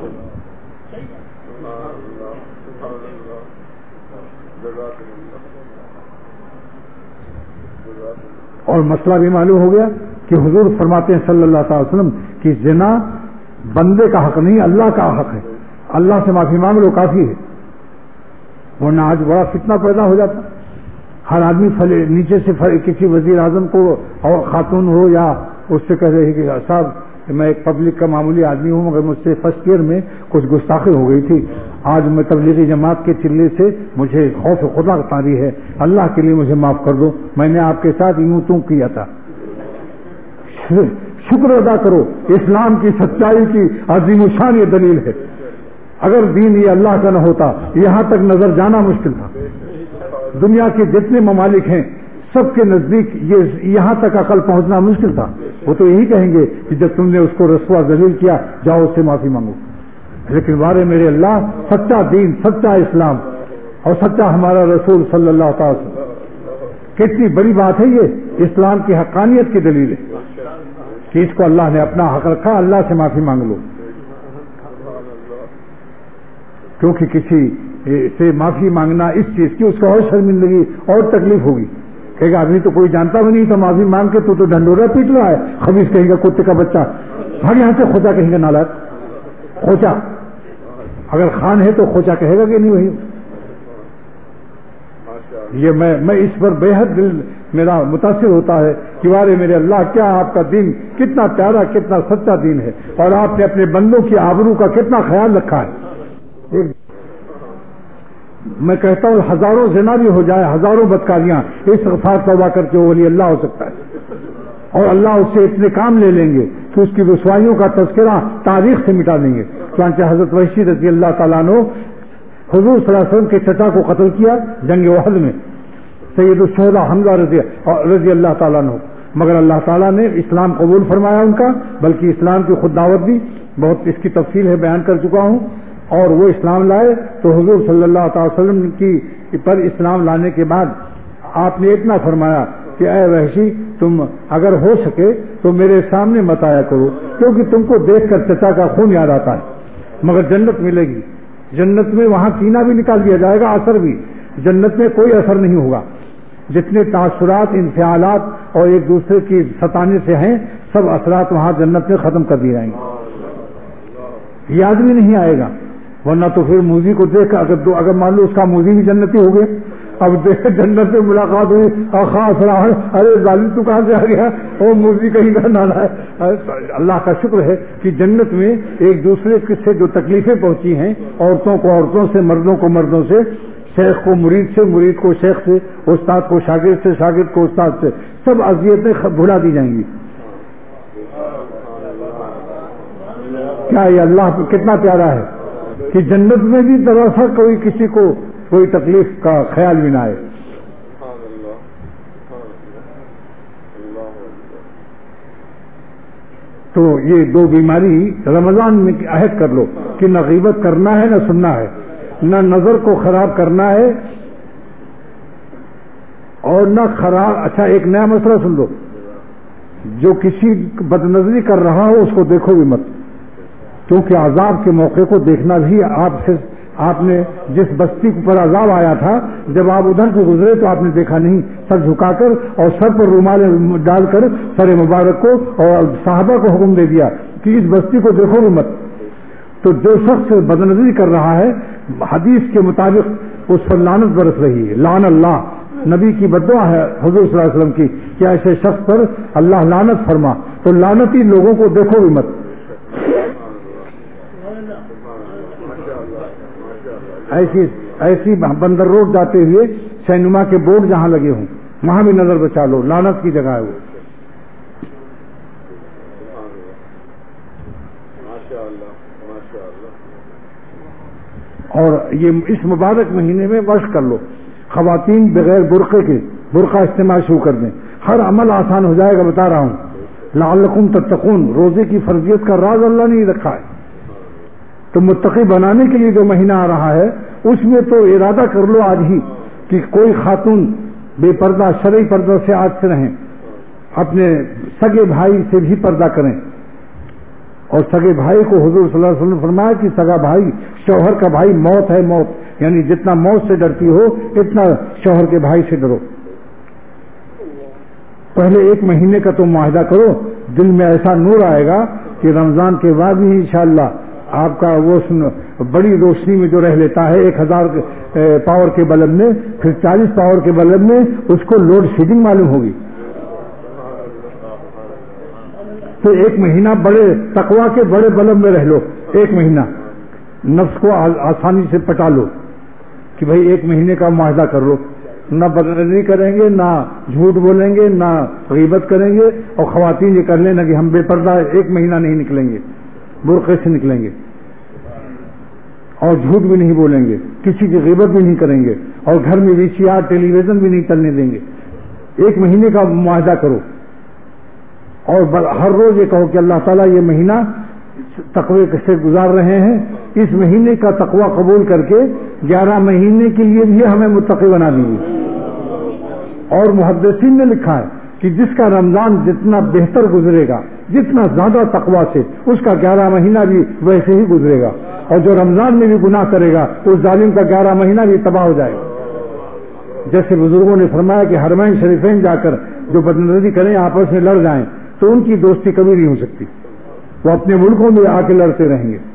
اور مسئلہ بھی معلوم ہو گیا کہ حضور فرماتے ہیں صلی اللہ تعالی وسلم کہ زنا بندے کا حق نہیں اللہ کا حق ہے، اللہ سے معافی مانگ لو کافی ہے. ورنہ آج بڑا فتنہ پیدا ہو جاتا، ہر آدمی نیچے سے کسی وزیر اعظم کو اور خاتون ہو یا اس سے کہہ رہے کہ صاحب میں ایک پبلک کا معمولی آدمی ہوں مگر مجھ سے فرسٹ ایئر میں کچھ گستاخی ہو گئی تھی، آج میں تبلیغی جماعت کے چلے سے مجھے خوف خدا طاری ہے، اللہ کے لیے مجھے معاف کر دو، میں نے آپ کے ساتھ یوں توں کیا تھا. شکر ادا کرو، اسلام کی سچائی کی عظیم و شان یہ دلیل ہے. اگر دین یہ اللہ کا نہ ہوتا یہاں تک نظر جانا مشکل تھا. دنیا کے جتنے ممالک ہیں سب کے نزدیک یہاں تک عقل پہنچنا مشکل تھا. وہ تو یہی کہیں گے کہ جب تم نے اس کو رسوا ذلیل کیا جاؤ اس سے معافی مانگو. لیکن بارے میرے اللہ سچا دین، سچا اسلام اور سچا ہمارا رسول صلی اللہ تعالی وسلم، کتنی بڑی بات ہے یہ، اسلام کی حقانیت کی دلیل ہے کہ اس کو اللہ نے اپنا حق رکھا، اللہ سے معافی مانگ لو، کیونکہ کسی سے معافی مانگنا اس چیز کی اس کو اور شرمندگی اور تکلیف ہوگی، کہے گا ابھی تو کوئی جانتا بھی نہیں تو معافی مانگ کے تو ڈنڈورا پیٹ رہا ہے، خبیث کہیں گا کتے کا بچہ، بھاگ یہاں سے، کھوچا کہیں گا نالائق، کھوچا، اگر خان ہے تو کھوچا کہے گا کہ نہیں وہی۔ یہ میں اس پر بے حد دل میرا متاثر ہوتا ہے کہ وارے میرے اللہ کیا آپ کا دین کتنا پیارا، کتنا سچا دین ہے، اور آپ نے اپنے بندوں کی آبرو کا کتنا خیال رکھا ہے۔ میں کہتا ہوں ہزاروں زنا بھی ہو جائے، ہزاروں بدکاریاں، استغفار توبہ کر کے وہ ولی اللہ ہو سکتا ہے، اور اللہ اس سے اتنے کام لے لیں گے کہ اس کی رسوائیوں کا تذکرہ تاریخ سے مٹا دیں گے۔ چنانچہ حضرت وحشی رضی اللہ تعالیٰ عنہ حضور صلی اللہ علیہ وسلم کے چچا کو قتل کیا جنگ احد میں، سید الشہداء حمزہ رضی اللہ تعالیٰ عنہ، مگر اللہ تعالیٰ نے اسلام قبول فرمایا ان کا، بلکہ اسلام کی خود دعوت دی، بہت اس کی تفصیل ہے بیان کر چکا ہوں، اور وہ اسلام لائے تو حضور صلی اللہ تعالی وسلم کی پر اسلام لانے کے بعد آپ نے اتنا فرمایا کہ اے وحشی تم اگر ہو سکے تو میرے سامنے مت آیا کرو، کیونکہ تم کو دیکھ کر چچا کا خون یاد آتا ہے، مگر جنت ملے گی، جنت میں وہاں کینہ بھی نکال دیا جائے گا، اثر بھی، جنت میں کوئی اثر نہیں ہوگا، جتنے تاثرات، انفعالات اور ایک دوسرے کی ستانے سے ہیں سب اثرات وہاں جنت میں ختم کر دیے جائیں گے، یاد بھی نہیں آئے گا، ورنہ تو پھر موزی کو دیکھ اگر مان لو اس کا موزی بھی جنتی ہو گیا، اب دیکھ جنت میں ملاقات ہوئی، خاص رہا، ارے ظالم تو کہاں سے آ گیا، وہ موزی کہیں کا نالا ہے۔ اللہ کا شکر ہے کہ جنت میں ایک دوسرے سے جو تکلیفیں پہنچی ہیں، عورتوں کو عورتوں سے، مردوں کو مردوں سے، شیخ کو مرید سے، مرید کو شیخ سے، استاد کو شاگرد سے، شاگرد کو استاد سے، سب اذیتیں بھلا دی جائیں گی۔ کیا یہ اللہ کتنا پیارا ہے کہ جنت میں بھی ذرا سا کوئی کسی کو کوئی تکلیف کا خیال بھی نہ آئے۔ تو یہ دو بیماری رمضان میں عہد کر لو کہ نہ غیبت کرنا ہے، نہ سننا ہے، نہ نظر کو خراب کرنا ہے، اور نہ خراب۔ اچھا ایک نیا مسئلہ سن لو، جو کسی بد نظری کر رہا ہو اس کو دیکھو بھی مت، کیونکہ عذاب کے موقع کو دیکھنا بھی آپ نے جس بستی پر عذاب آیا تھا جب آپ ادھر سے گزرے تو آپ نے دیکھا نہیں، سر جھکا کر اور سر پر رومال ڈال کر سر مبارک کو اور صحابہ کو حکم دے دیا کہ اس بستی کو دیکھو بھی مت۔ تو جو شخص بد نظری کر رہا ہے حدیث کے مطابق اس پر لعنت برس رہی ہے، لعن اللہ، نبی کی بددعا ہے حضور صلی اللہ علیہ وسلم کی کہ ایسے شخص پر اللہ لعنت فرما، تو لعنتی لوگوں کو دیکھو بھی مت۔ ایسی بندر روڈ جاتے ہوئے سینما کے بورڈ جہاں لگے ہوں وہاں بھی نظر بچا لو، لعنت کی جگہ ہے وہ۔ اور یہ اس مبارک مہینے میں مشق کر لو، خواتین بغیر برقعے کے برقع استعمال شروع کر دیں، ہر عمل آسان ہو جائے گا، بتا رہا ہوں۔ لعلکم تتقون، روزے کی فرضیت کا راز اللہ نے رکھا ہے، تو متقی بنانے کے لیے جو مہینہ آ رہا ہے اس میں تو ارادہ کر لو آج ہی کہ کوئی خاتون بے پردہ شرعی پردہ سے آج سے رہیں، اپنے سگے بھائی سے بھی پردہ کریں، اور سگے بھائی کو حضور صلی اللہ علیہ وسلم فرمایا کہ سگا بھائی شوہر کا بھائی موت ہے، موت یعنی جتنا موت سے ڈرتی ہو اتنا شوہر کے بھائی سے ڈرو۔ پہلے ایک مہینے کا تو معاہدہ کرو، دل میں ایسا نور آئے گا کہ رمضان کے بعد بھی انشاءاللہ آپ کا وہ بڑی روشنی میں جو رہ لیتا ہے 1000 پاور کے بلب میں، پھر 40 پاور کے بلب میں اس کو لوڈ شیڈنگ معلوم ہوگی۔ تو ایک مہینہ بڑے تقویٰ کے بڑے بلب میں رہ لو، ایک مہینہ نفس کو آسانی سے پٹا لو کہ بھائی ایک مہینے کا معاہدہ کر لو، نہ بدنظری کریں گے، نہ جھوٹ بولیں گے، نہ غیبت کریں گے، اور خواتین یہ کر لیں نا کہ ہم بے پردہ ایک مہینہ نہیں نکلیں گے، برقعے سے نکلیں گے، اور جھوٹ بھی نہیں بولیں گے، کسی کی غیبت بھی نہیں کریں گے، اور گھر میں VCR ٹیلی ویژن بھی نہیں چلنے دیں گے۔ ایک مہینے کا معاہدہ کرو، اور ہر روز یہ کہو کہ اللہ تعالیٰ یہ مہینہ تقوی سے گزار رہے ہیں، اس مہینے کا تقوی قبول کر کے 11 مہینے کے لیے بھی ہمیں متقی بنا دیجیے۔ اور محدثین نے لکھا ہے کہ جس کا رمضان جتنا بہتر گزرے گا، جتنا زیادہ تقوی سے، اس کا 11 مہینہ بھی ویسے ہی گزرے گا، اور جو رمضان میں بھی گناہ کرے گا اس ظالم کا 11 مہینہ بھی تباہ ہو جائے گا۔ جیسے بزرگوں نے فرمایا کہ حرمین شریفین جا کر جو بدنظری کریں، آپس میں لڑ جائیں، تو ان کی دوستی کبھی نہیں ہو سکتی، وہ اپنے ملکوں میں آ کے لڑتے رہیں گے۔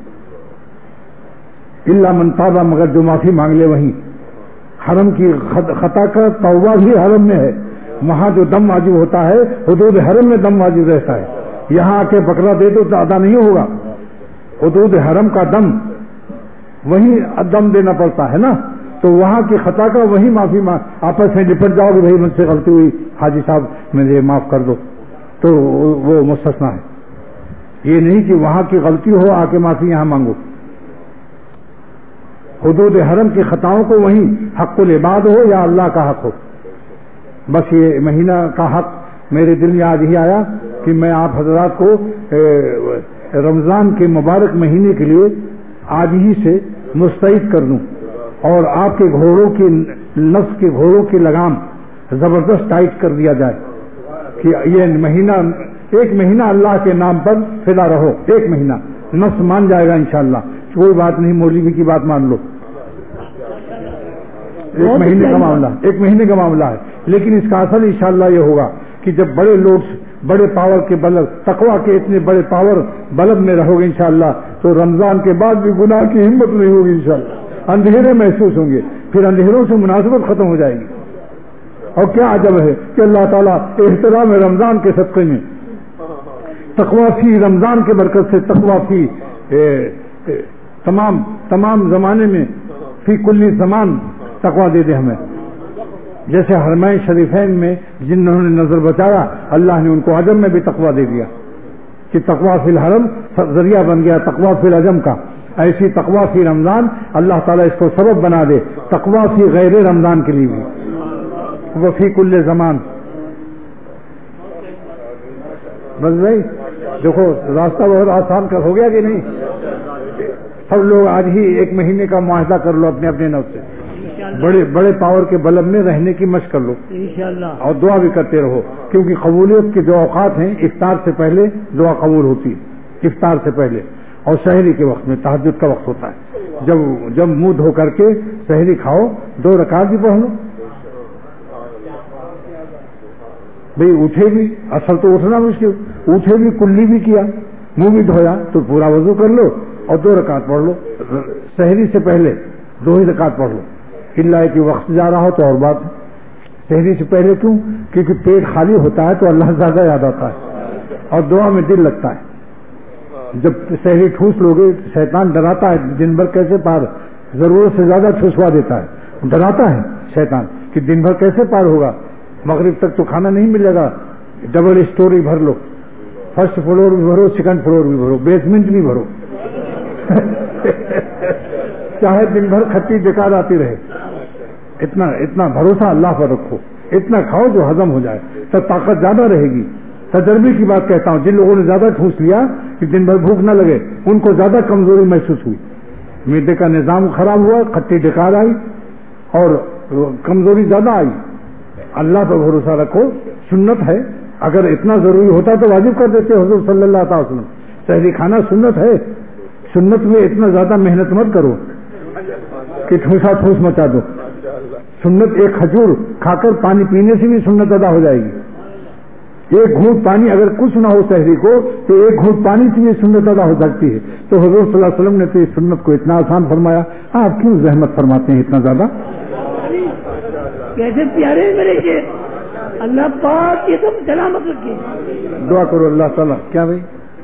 الا من تاب، مگر جو معافی مانگ لے وہیں۔ حرم کی خطا کا توبہ بھی حرم میں ہے، وہاں جو دم واجب ہوتا ہے حدود حرم میں دم واجب رہتا ہے، یہاں آ کے بکرا دے تو ادا نہیں ہوگا، حدود حرم کا دم وہیں دم دینا پڑتا ہے نا، تو وہاں کی خطا کا وہیں معافی آپس میں لپٹ جاؤ کہ بھائی مجھ سے غلطی ہوئی، حاجی صاحب مجھے معاف کر دو، تو وہ مستثنا ہے۔ یہ نہیں کہ وہاں کی غلطی ہو آ کے معافی یہاں مانگو۔ حدود حرم کی خطاؤں کو وہیں حق العباد ہو یا اللہ کا حق ہو، بس یہ مہینہ کا حق میرے دل میں آج ہی آیا کہ میں آپ حضرات کو رمضان کے مبارک مہینے کے لیے آج ہی سے مستعد کر دوں، اور آپ کے گھوڑوں کی نفس کے گھوڑوں کی لگام زبردست ٹائٹ کر دیا جائے کہ یہ مہینہ، ایک مہینہ اللہ کے نام پر فدا رہو، ایک مہینہ نفس مان جائے گا انشاءاللہ، کوئی بات نہیں، مولوی کی بات مان لو، ایک مہینے کا معاملہ ہے، لیکن اس کا اصل انشاءاللہ یہ ہوگا کہ جب بڑے لوگ بڑے پاور کے بلب، تقویٰ کے اتنے بڑے پاور بلب میں رہو گے انشاءاللہ، تو رمضان کے بعد بھی گناہ کی ہمت نہیں ہوگی انشاءاللہ، اندھیرے محسوس ہوں گے، پھر اندھیروں سے مناسبت ختم ہو جائے گی۔ اور کیا عجب ہے کہ اللہ تعالیٰ احترام رمضان کے صدقے میں تقویٰ فی رمضان کے برکت سے تقویٰ فی تمام زمانے میں فی کل زمان تقویٰ دے دے ہمیں۔ جیسے حرمین شریفین میں جنہوں نے نظر بچایا، اللہ نے ان کو عجم میں بھی تقویٰ دے دیا کہ تقویٰ فی الحرم ذریعہ بن گیا تقویٰ فی العجم کا، ایسی تقویٰ فی رمضان اللہ تعالیٰ اس کو سبب بنا دے تقویٰ فی غیر رمضان کے لیے بھی، وہ فی کل زمان۔ بس بھائی دیکھو راستہ بہت آسان کر ہو گیا کہ نہیں؟ سب لوگ آج ہی ایک مہینے کا معاہدہ کر لو اپنے اپنے نفس سے، بڑے پاور کے بلب میں رہنے کی مشق کر لو انشاءاللہ، اور دعا بھی کرتے رہو، کیونکہ قبولیت کے جو اوقات ہیں افطار سے پہلے دعا قبول ہوتی ہے، افطار سے پہلے، اور سحری کے وقت میں تہجد کا وقت ہوتا ہے، جب منہ دھو کر کے سحری کھاؤ 2 رکعت بھی پڑھ لو۔ بھئی اٹھے بھی، اصل تو اٹھنا مشکل، اٹھے بھی کلی بھی کیا، منہ بھی دھویا، تو پورا وضو کر لو اور 2 رکعت پڑھ لو، سحری سے پہلے 2 ہی رکعت پڑھ لو، اللہ کہ وقت جا رہا ہو تو اور بات ہے، سحری سے پہلے کیوں؟ کیونکہ پیٹ خالی ہوتا ہے تو اللہ زیادہ یاد آتا ہے اور دعا میں دل لگتا ہے۔ جب سحری ٹھوس لوگے شیطان ڈراتا ہے، دن بھر کیسے پار، ضرورت سے زیادہ ٹھوسوا دیتا ہے، ڈراتا ہے شیطان کہ دن بھر کیسے پار ہوگا، مغرب تک تو کھانا نہیں ملے گا، ڈبل اسٹوری بھر لو، فرسٹ فلور بھی بھرو، سیکنڈ فلور بھی بھرو، بیسمنٹ بھی بھرو چاہے دن بھر کھٹی بیکار آتی رہے، اتنا بھروسہ اللہ پر رکھو، اتنا کھاؤ جو ہضم ہو جائے، تو طاقت زیادہ رہے گی۔ تجربے کی بات کہتا ہوں، جن لوگوں نے زیادہ ٹھوس لیا کہ دن بھر بھوک نہ لگے، ان کو زیادہ کمزوری محسوس ہوئی، معدے کا نظام خراب ہوا، کھٹی بیکار آئی اور کمزوری زیادہ آئی۔ اللہ پر بھروسہ رکھو، سنت ہے، اگر اتنا ضروری ہوتا تو واجب کر دیتے حضور صلی اللہ علیہ وسلم، سحری کھانا سنت ہے، سنت میں اتنا زیادہ محنت مت کرو کہ ٹھوسا ٹھوس مچا دو، سنت ایک کھجور کھا کر پانی پینے سے بھی سنت ادا ہو جائے گی، ایک گھونٹ پانی اگر کچھ نہ ہو سحری کو تو ایک گھونٹ پانی سے بھی سنت ادا ہو سکتی ہے، تو حضور صلی اللہ علیہ وسلم نے تو اس سنت کو اتنا آسان فرمایا، آپ کیوں زحمت فرماتے ہیں اتنا زیادہ؟ کیسے پیارے میرے شیخ، اللہ پاک یہ سب سلامت رکھے، دعا کرو اللہ تعالیٰ۔ کیا بھائی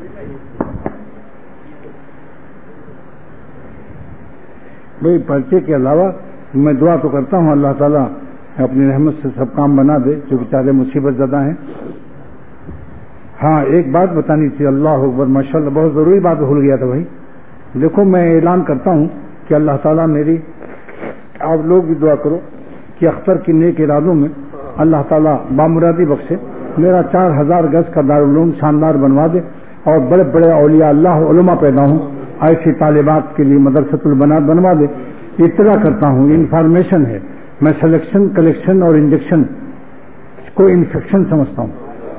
پرچے کے علاوہ میں دعا تو کرتا ہوں اللہ تعالیٰ اپنی رحمت سے سب کام بنا دے جو بیچارے مصیبت زدہ ہیں۔ ہاں ایک بات بتانی تھی، اللہ اکبر ماشاءاللہ، بہت ضروری بات بھول گیا تھا بھائی۔ دیکھو میں اعلان کرتا ہوں کہ اللہ تعالیٰ میری، آپ لوگ بھی دعا کرو کہ اختر کی نیک ارادوں میں اللہ تعالیٰ بامرادی بخشے، میرا 4000 گز کا دارالعلوم شاندار بنوا دے، اور بڑے بڑے اولیاء اللہ علماء پیدا ہوں، ایسی طالبات کے لیے مدرسۃ البنات بنوا دے۔ اطلاع کرتا ہوں، انفارمیشن ہے، میں سلیکشن کلیکشن اور انجیکشن کو انفیکشن سمجھتا ہوں۔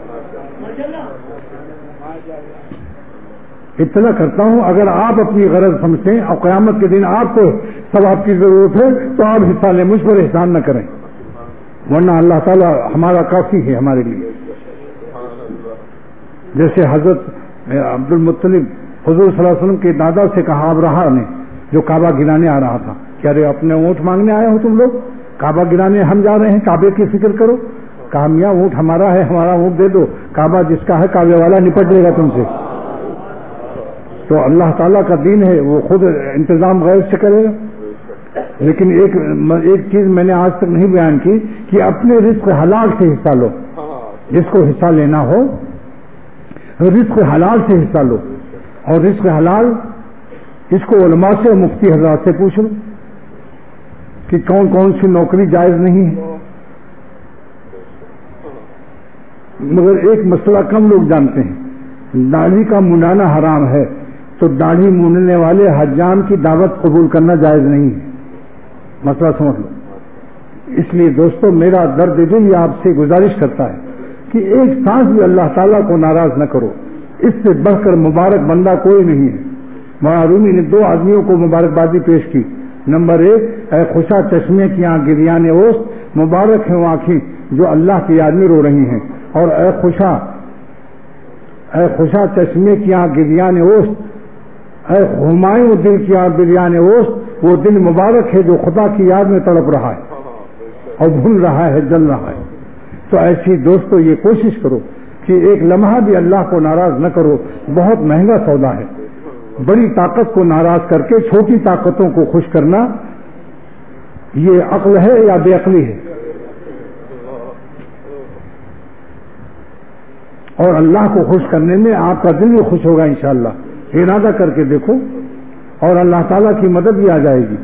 اطلاع کرتا ہوں، اگر آپ اپنی غرض سمجھتے ہیں اور قیامت کے دن آپ کو ثواب کی ضرورت ہے تو آپ حصہ لیں، مجھ پر احسان نہ کریں، ورنہ اللہ تعالیٰ ہمارا کافی ہے ہمارے لیے۔ جیسے حضرت عبد المطلب حضور صلی اللہ علیہ وسلم کے دادا سے کہا ابرہہ نے، جو کعبہ گرانے آ رہا تھا، کہ ارے اپنے اونٹ مانگنے آئے ہو تم لوگ، کعبہ گرانے ہم جا رہے ہیں، کعبے کی فکر کرو۔ کہا میاں اونٹ ہمارا ہے، ہمارا اونٹ دے دو، کعبہ جس کا ہے کعبے والا نپٹ لے گا تم سے۔ تو اللہ تعالیٰ کا دین ہے، وہ خود انتظام غیر سے کرے گا۔ لیکن ایک چیز میں نے آج تک نہیں بیان کی کہ اپنے رزق حلال سے حصہ لو، جس کو حصہ لینا ہو رزق حلال سے حصہ لو، اور رزق حلال اس کو علماء سے اور مفتی حضرات سے پوچھ لو کہ کون کون سی نوکری جائز نہیں ہے۔ مگر ایک مسئلہ کم لوگ جانتے ہیں، داڑھی کا منڈانا حرام ہے، تو داڑھی موننے والے حجام کی دعوت قبول کرنا جائز نہیں ہے، مسئلہ سمجھ لو۔ اس لیے دوستو میرا درد دل یہ آپ سے گزارش کرتا ہے کہ ایک سانس بھی اللہ تعالیٰ کو ناراض نہ کرو، اس سے بڑھ کر مبارک بندہ کوئی نہیں ہے۔ مولانا رومی نے 2 آدمیوں کو مبارکبادی پیش کی۔ نمبر 1، اے خوشا چشمے کی آنکھ گریان اوست، مبارک ہیں وہ آنکھیں جو اللہ کی یاد میں رو رہی ہیں، اور اے خوشا چشمے کی آنکھ گریان اوست، اے ہمایوں دل کی آنکھ گریان اوست، وہ دل مبارک ہے جو خدا کی یاد میں تڑپ رہا ہے اور بھول رہا ہے، جل رہا ہے۔ تو ایسی دوستو یہ کوشش کرو کہ ایک لمحہ بھی اللہ کو ناراض نہ کرو، بہت مہنگا سودا ہے۔ بڑی طاقت کو ناراض کر کے چھوٹی طاقتوں کو خوش کرنا، یہ عقل ہے یا بے عقلی ہے؟ اور اللہ کو خوش کرنے میں آپ کا دل بھی خوش ہوگا انشاءاللہ، ارادہ کر کے دیکھو، اور اللہ تعالیٰ کی مدد بھی آ جائے گی۔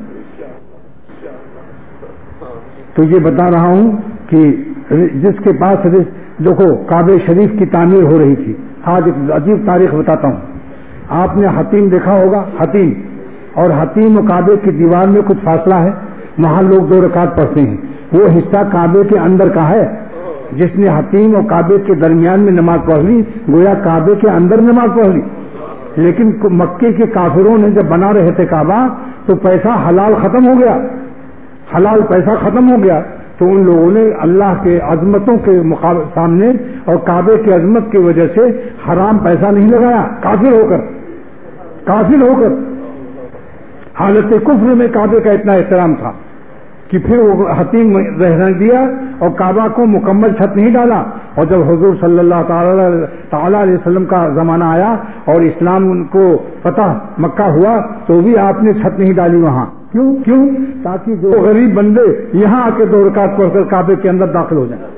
تو یہ بتا رہا ہوں کہ جس کے پاس دیکھو کعبہ شریف کی تعمیر ہو رہی تھی، آج ایک عجیب تاریخ بتاتا ہوں۔ آپ نے حتیم دیکھا ہوگا، حتیم، اور حتیم و کعبے کی دیوار میں کچھ فاصلہ ہے، وہاں لوگ 2 رکعت پڑھتے ہیں، وہ حصہ کعبے کے اندر کا ہے۔ جس نے حتیم اور کعبے کے درمیان میں نماز پڑھ لی، گویا کعبے کے اندر نماز پڑھ لی۔ لیکن مکے کے کافروں نے جب بنا رہے تھے کعبہ تو پیسہ حلال ختم ہو گیا، حلال پیسہ ختم ہو گیا، تو ان لوگوں نے اللہ کے عظمتوں کے سامنے اور کعبے کی عظمت کی وجہ سے حرام پیسہ نہیں لگایا، کافر ہو کر حالت کفر میں کعبے کا اتنا احترام تھا کہ پھر وہ حتیم رہنے دیا اور کعبہ کو مکمل چھت نہیں ڈالا۔ اور جب حضور صلی اللہ تعالی علیہ وسلم کا زمانہ آیا اور اسلام کو فتح مکہ ہوا تو بھی آپ نے چھت نہیں ڈالی وہاں۔ کیوں؟ تاکہ جو غریب بندے یہاں آ کے 2 رکعت پڑھ کر کعبے کے اندر داخل ہو جائیں۔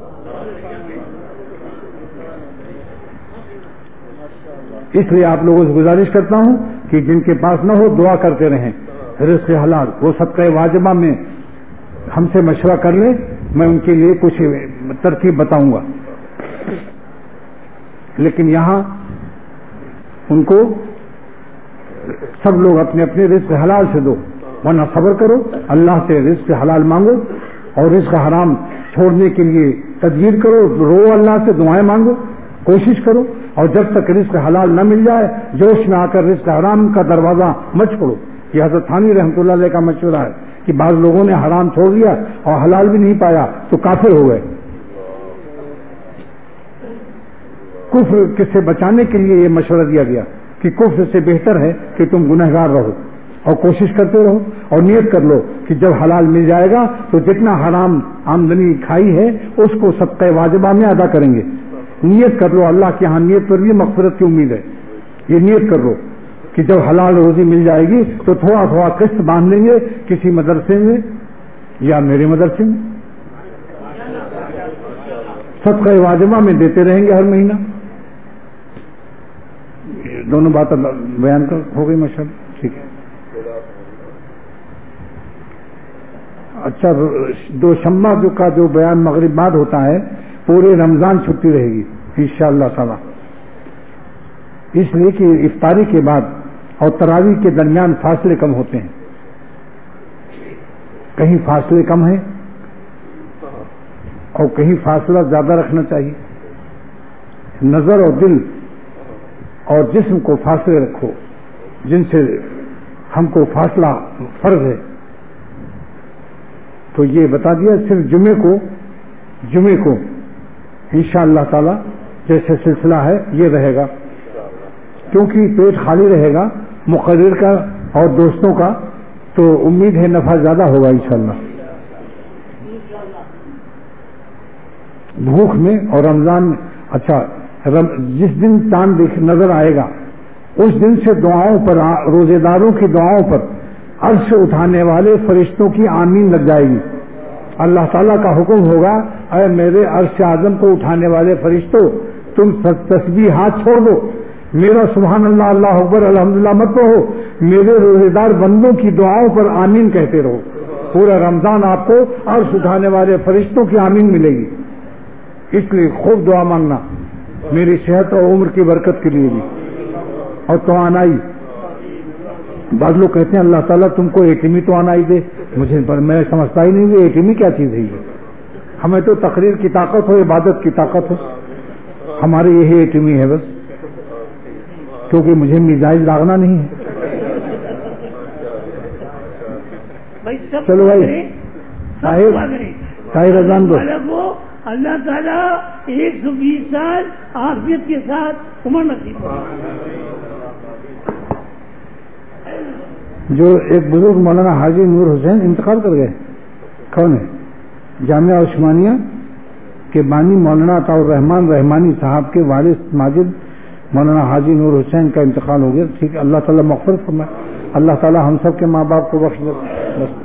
اس لیے آپ لوگوں سے گزارش کرتا ہوں کہ جن کے پاس نہ ہو دعا کرتے رہیں، رزق حلال، وہ صدقہ واجبہ میں ہم سے مشورہ کر لیں، میں ان کے لیے کچھ ترکیب بتاؤں گا۔ لیکن یہاں ان کو سب لوگ اپنے اپنے رزق حلال سے دو، ورنہ صبر کرو، اللہ سے رزق حلال مانگو، اور رزق حرام چھوڑنے کے لیے تدبیر کرو، رو اللہ سے دعائیں مانگو، کوشش کرو، اور جب تک رزق حلال نہ مل جائے جوش میں آ کر رزق حرام کا دروازہ مت چھوڑو۔ یہ حضرت تھانوی رحمۃ اللہ علیہ کا مشورہ ہے کہ بعض لوگوں نے حرام چھوڑ لیا اور حلال بھی نہیں پایا تو کافر ہو گئے۔ کفر سے بچانے کے لیے یہ مشورہ دیا گیا کہ کفر سے بہتر ہے کہ تم گنہگار رہو اور کوشش کرتے رہو، اور نیت کر لو کہ جب حلال مل جائے گا تو جتنا حرام آمدنی کھائی ہے اس کو صدقہ واجبہ میں ادا کریں گے۔ نیت کر لو، اللہ کے ہاں نیت پر بھی مغفرت کی امید ہے، یہ نیت کر لو کہ جب حلال روزی مل جائے گی تو تھوڑا تھوڑا قسط باندھ لیں گے کسی مدرسے میں یا میرے مدرسے میں، صدقہ واجبہ میں دیتے رہیں گے ہر مہینہ۔ دونوں باتیں بیان ہو گئی ماشاءاللہ، ٹھیک ہے۔ اچھا، 2 شمع کا جو بیان مغرب بعد ہوتا ہے، پورے رمضان چھٹی رہے گی انشاءاللہ تعالی۔ اس لیے کہ افطاری کے بعد اور تراویح کے درمیان فاصلے کم ہوتے ہیں. کہیں فاصلے کم ہیں اور کہیں فاصلہ زیادہ رکھنا چاہیے. نظر اور دل اور جسم کو فاصلے رکھو جن سے ہم کو فاصلہ فرض ہے. تو یہ بتا دیا. صرف جمعے کو انشاءاللہ تعالی جیسے سلسلہ ہے یہ رہے گا، کیونکہ پیٹ خالی رہے گا مقرر کا اور دوستوں کا، تو امید ہے نفع زیادہ ہوگا انشاءاللہ. بھوک میں اور رمضان میں اچھا جس دن چاند نظر آئے گا اس دن سے دعاؤں پر، روزے داروں کی دعاؤں پر عرش اٹھانے والے فرشتوں کی آمین لگ جائے گی. اللہ تعالیٰ کا حکم ہوگا، اے میرے عرش اعظم کو اٹھانے والے فرشتوں تم تسبیحات چھوڑ دو، میرا سبحان اللہ اللہ اکبر الحمدللہ مت پڑھو، میرے روزے دار بندوں کی دعاؤں پر آمین کہتے رہو. پورا رمضان آپ کو عرش اٹھانے والے فرشتوں کی آمین ملے گی. اس لیے خوب دعا مانگنا میری صحت اور عمر کی برکت کے لیے بھی اور توانائی. بعض لوگ کہتے ہیں اللہ تعالیٰ تم کو ایٹمی توانائی دے، مجھے میں سمجھتا ہی نہیں کہ ایٹمی کیا چیز ہے. یہ ہمیں تو تقریر کی طاقت ہو، عبادت کی طاقت ہو، ہمارے یہی ایٹمی ہے بس، کیونکہ مجھے مزاج داغنا نہیں ہے. چلو بھائی طاہر اذان دو. اللہ تعالیٰ 120 سال عافیت کے ساتھ عمر نصیب کرے. جو ایک بزرگ مولانا حاجی نور حسین انتقال کر گئے، کون ہے؟ جامعہ عثمانیہ کے بانی مولانا عطاء الرحمان رحمانی صاحب کے والد ماجد مولانا حاجی نور حسین کا انتقال ہو گیا. ٹھیک ہے، اللہ تعالیٰ مغفرت فرمائے. اللہ تعالیٰ ہم سب کے ماں باپ کو بخش دے.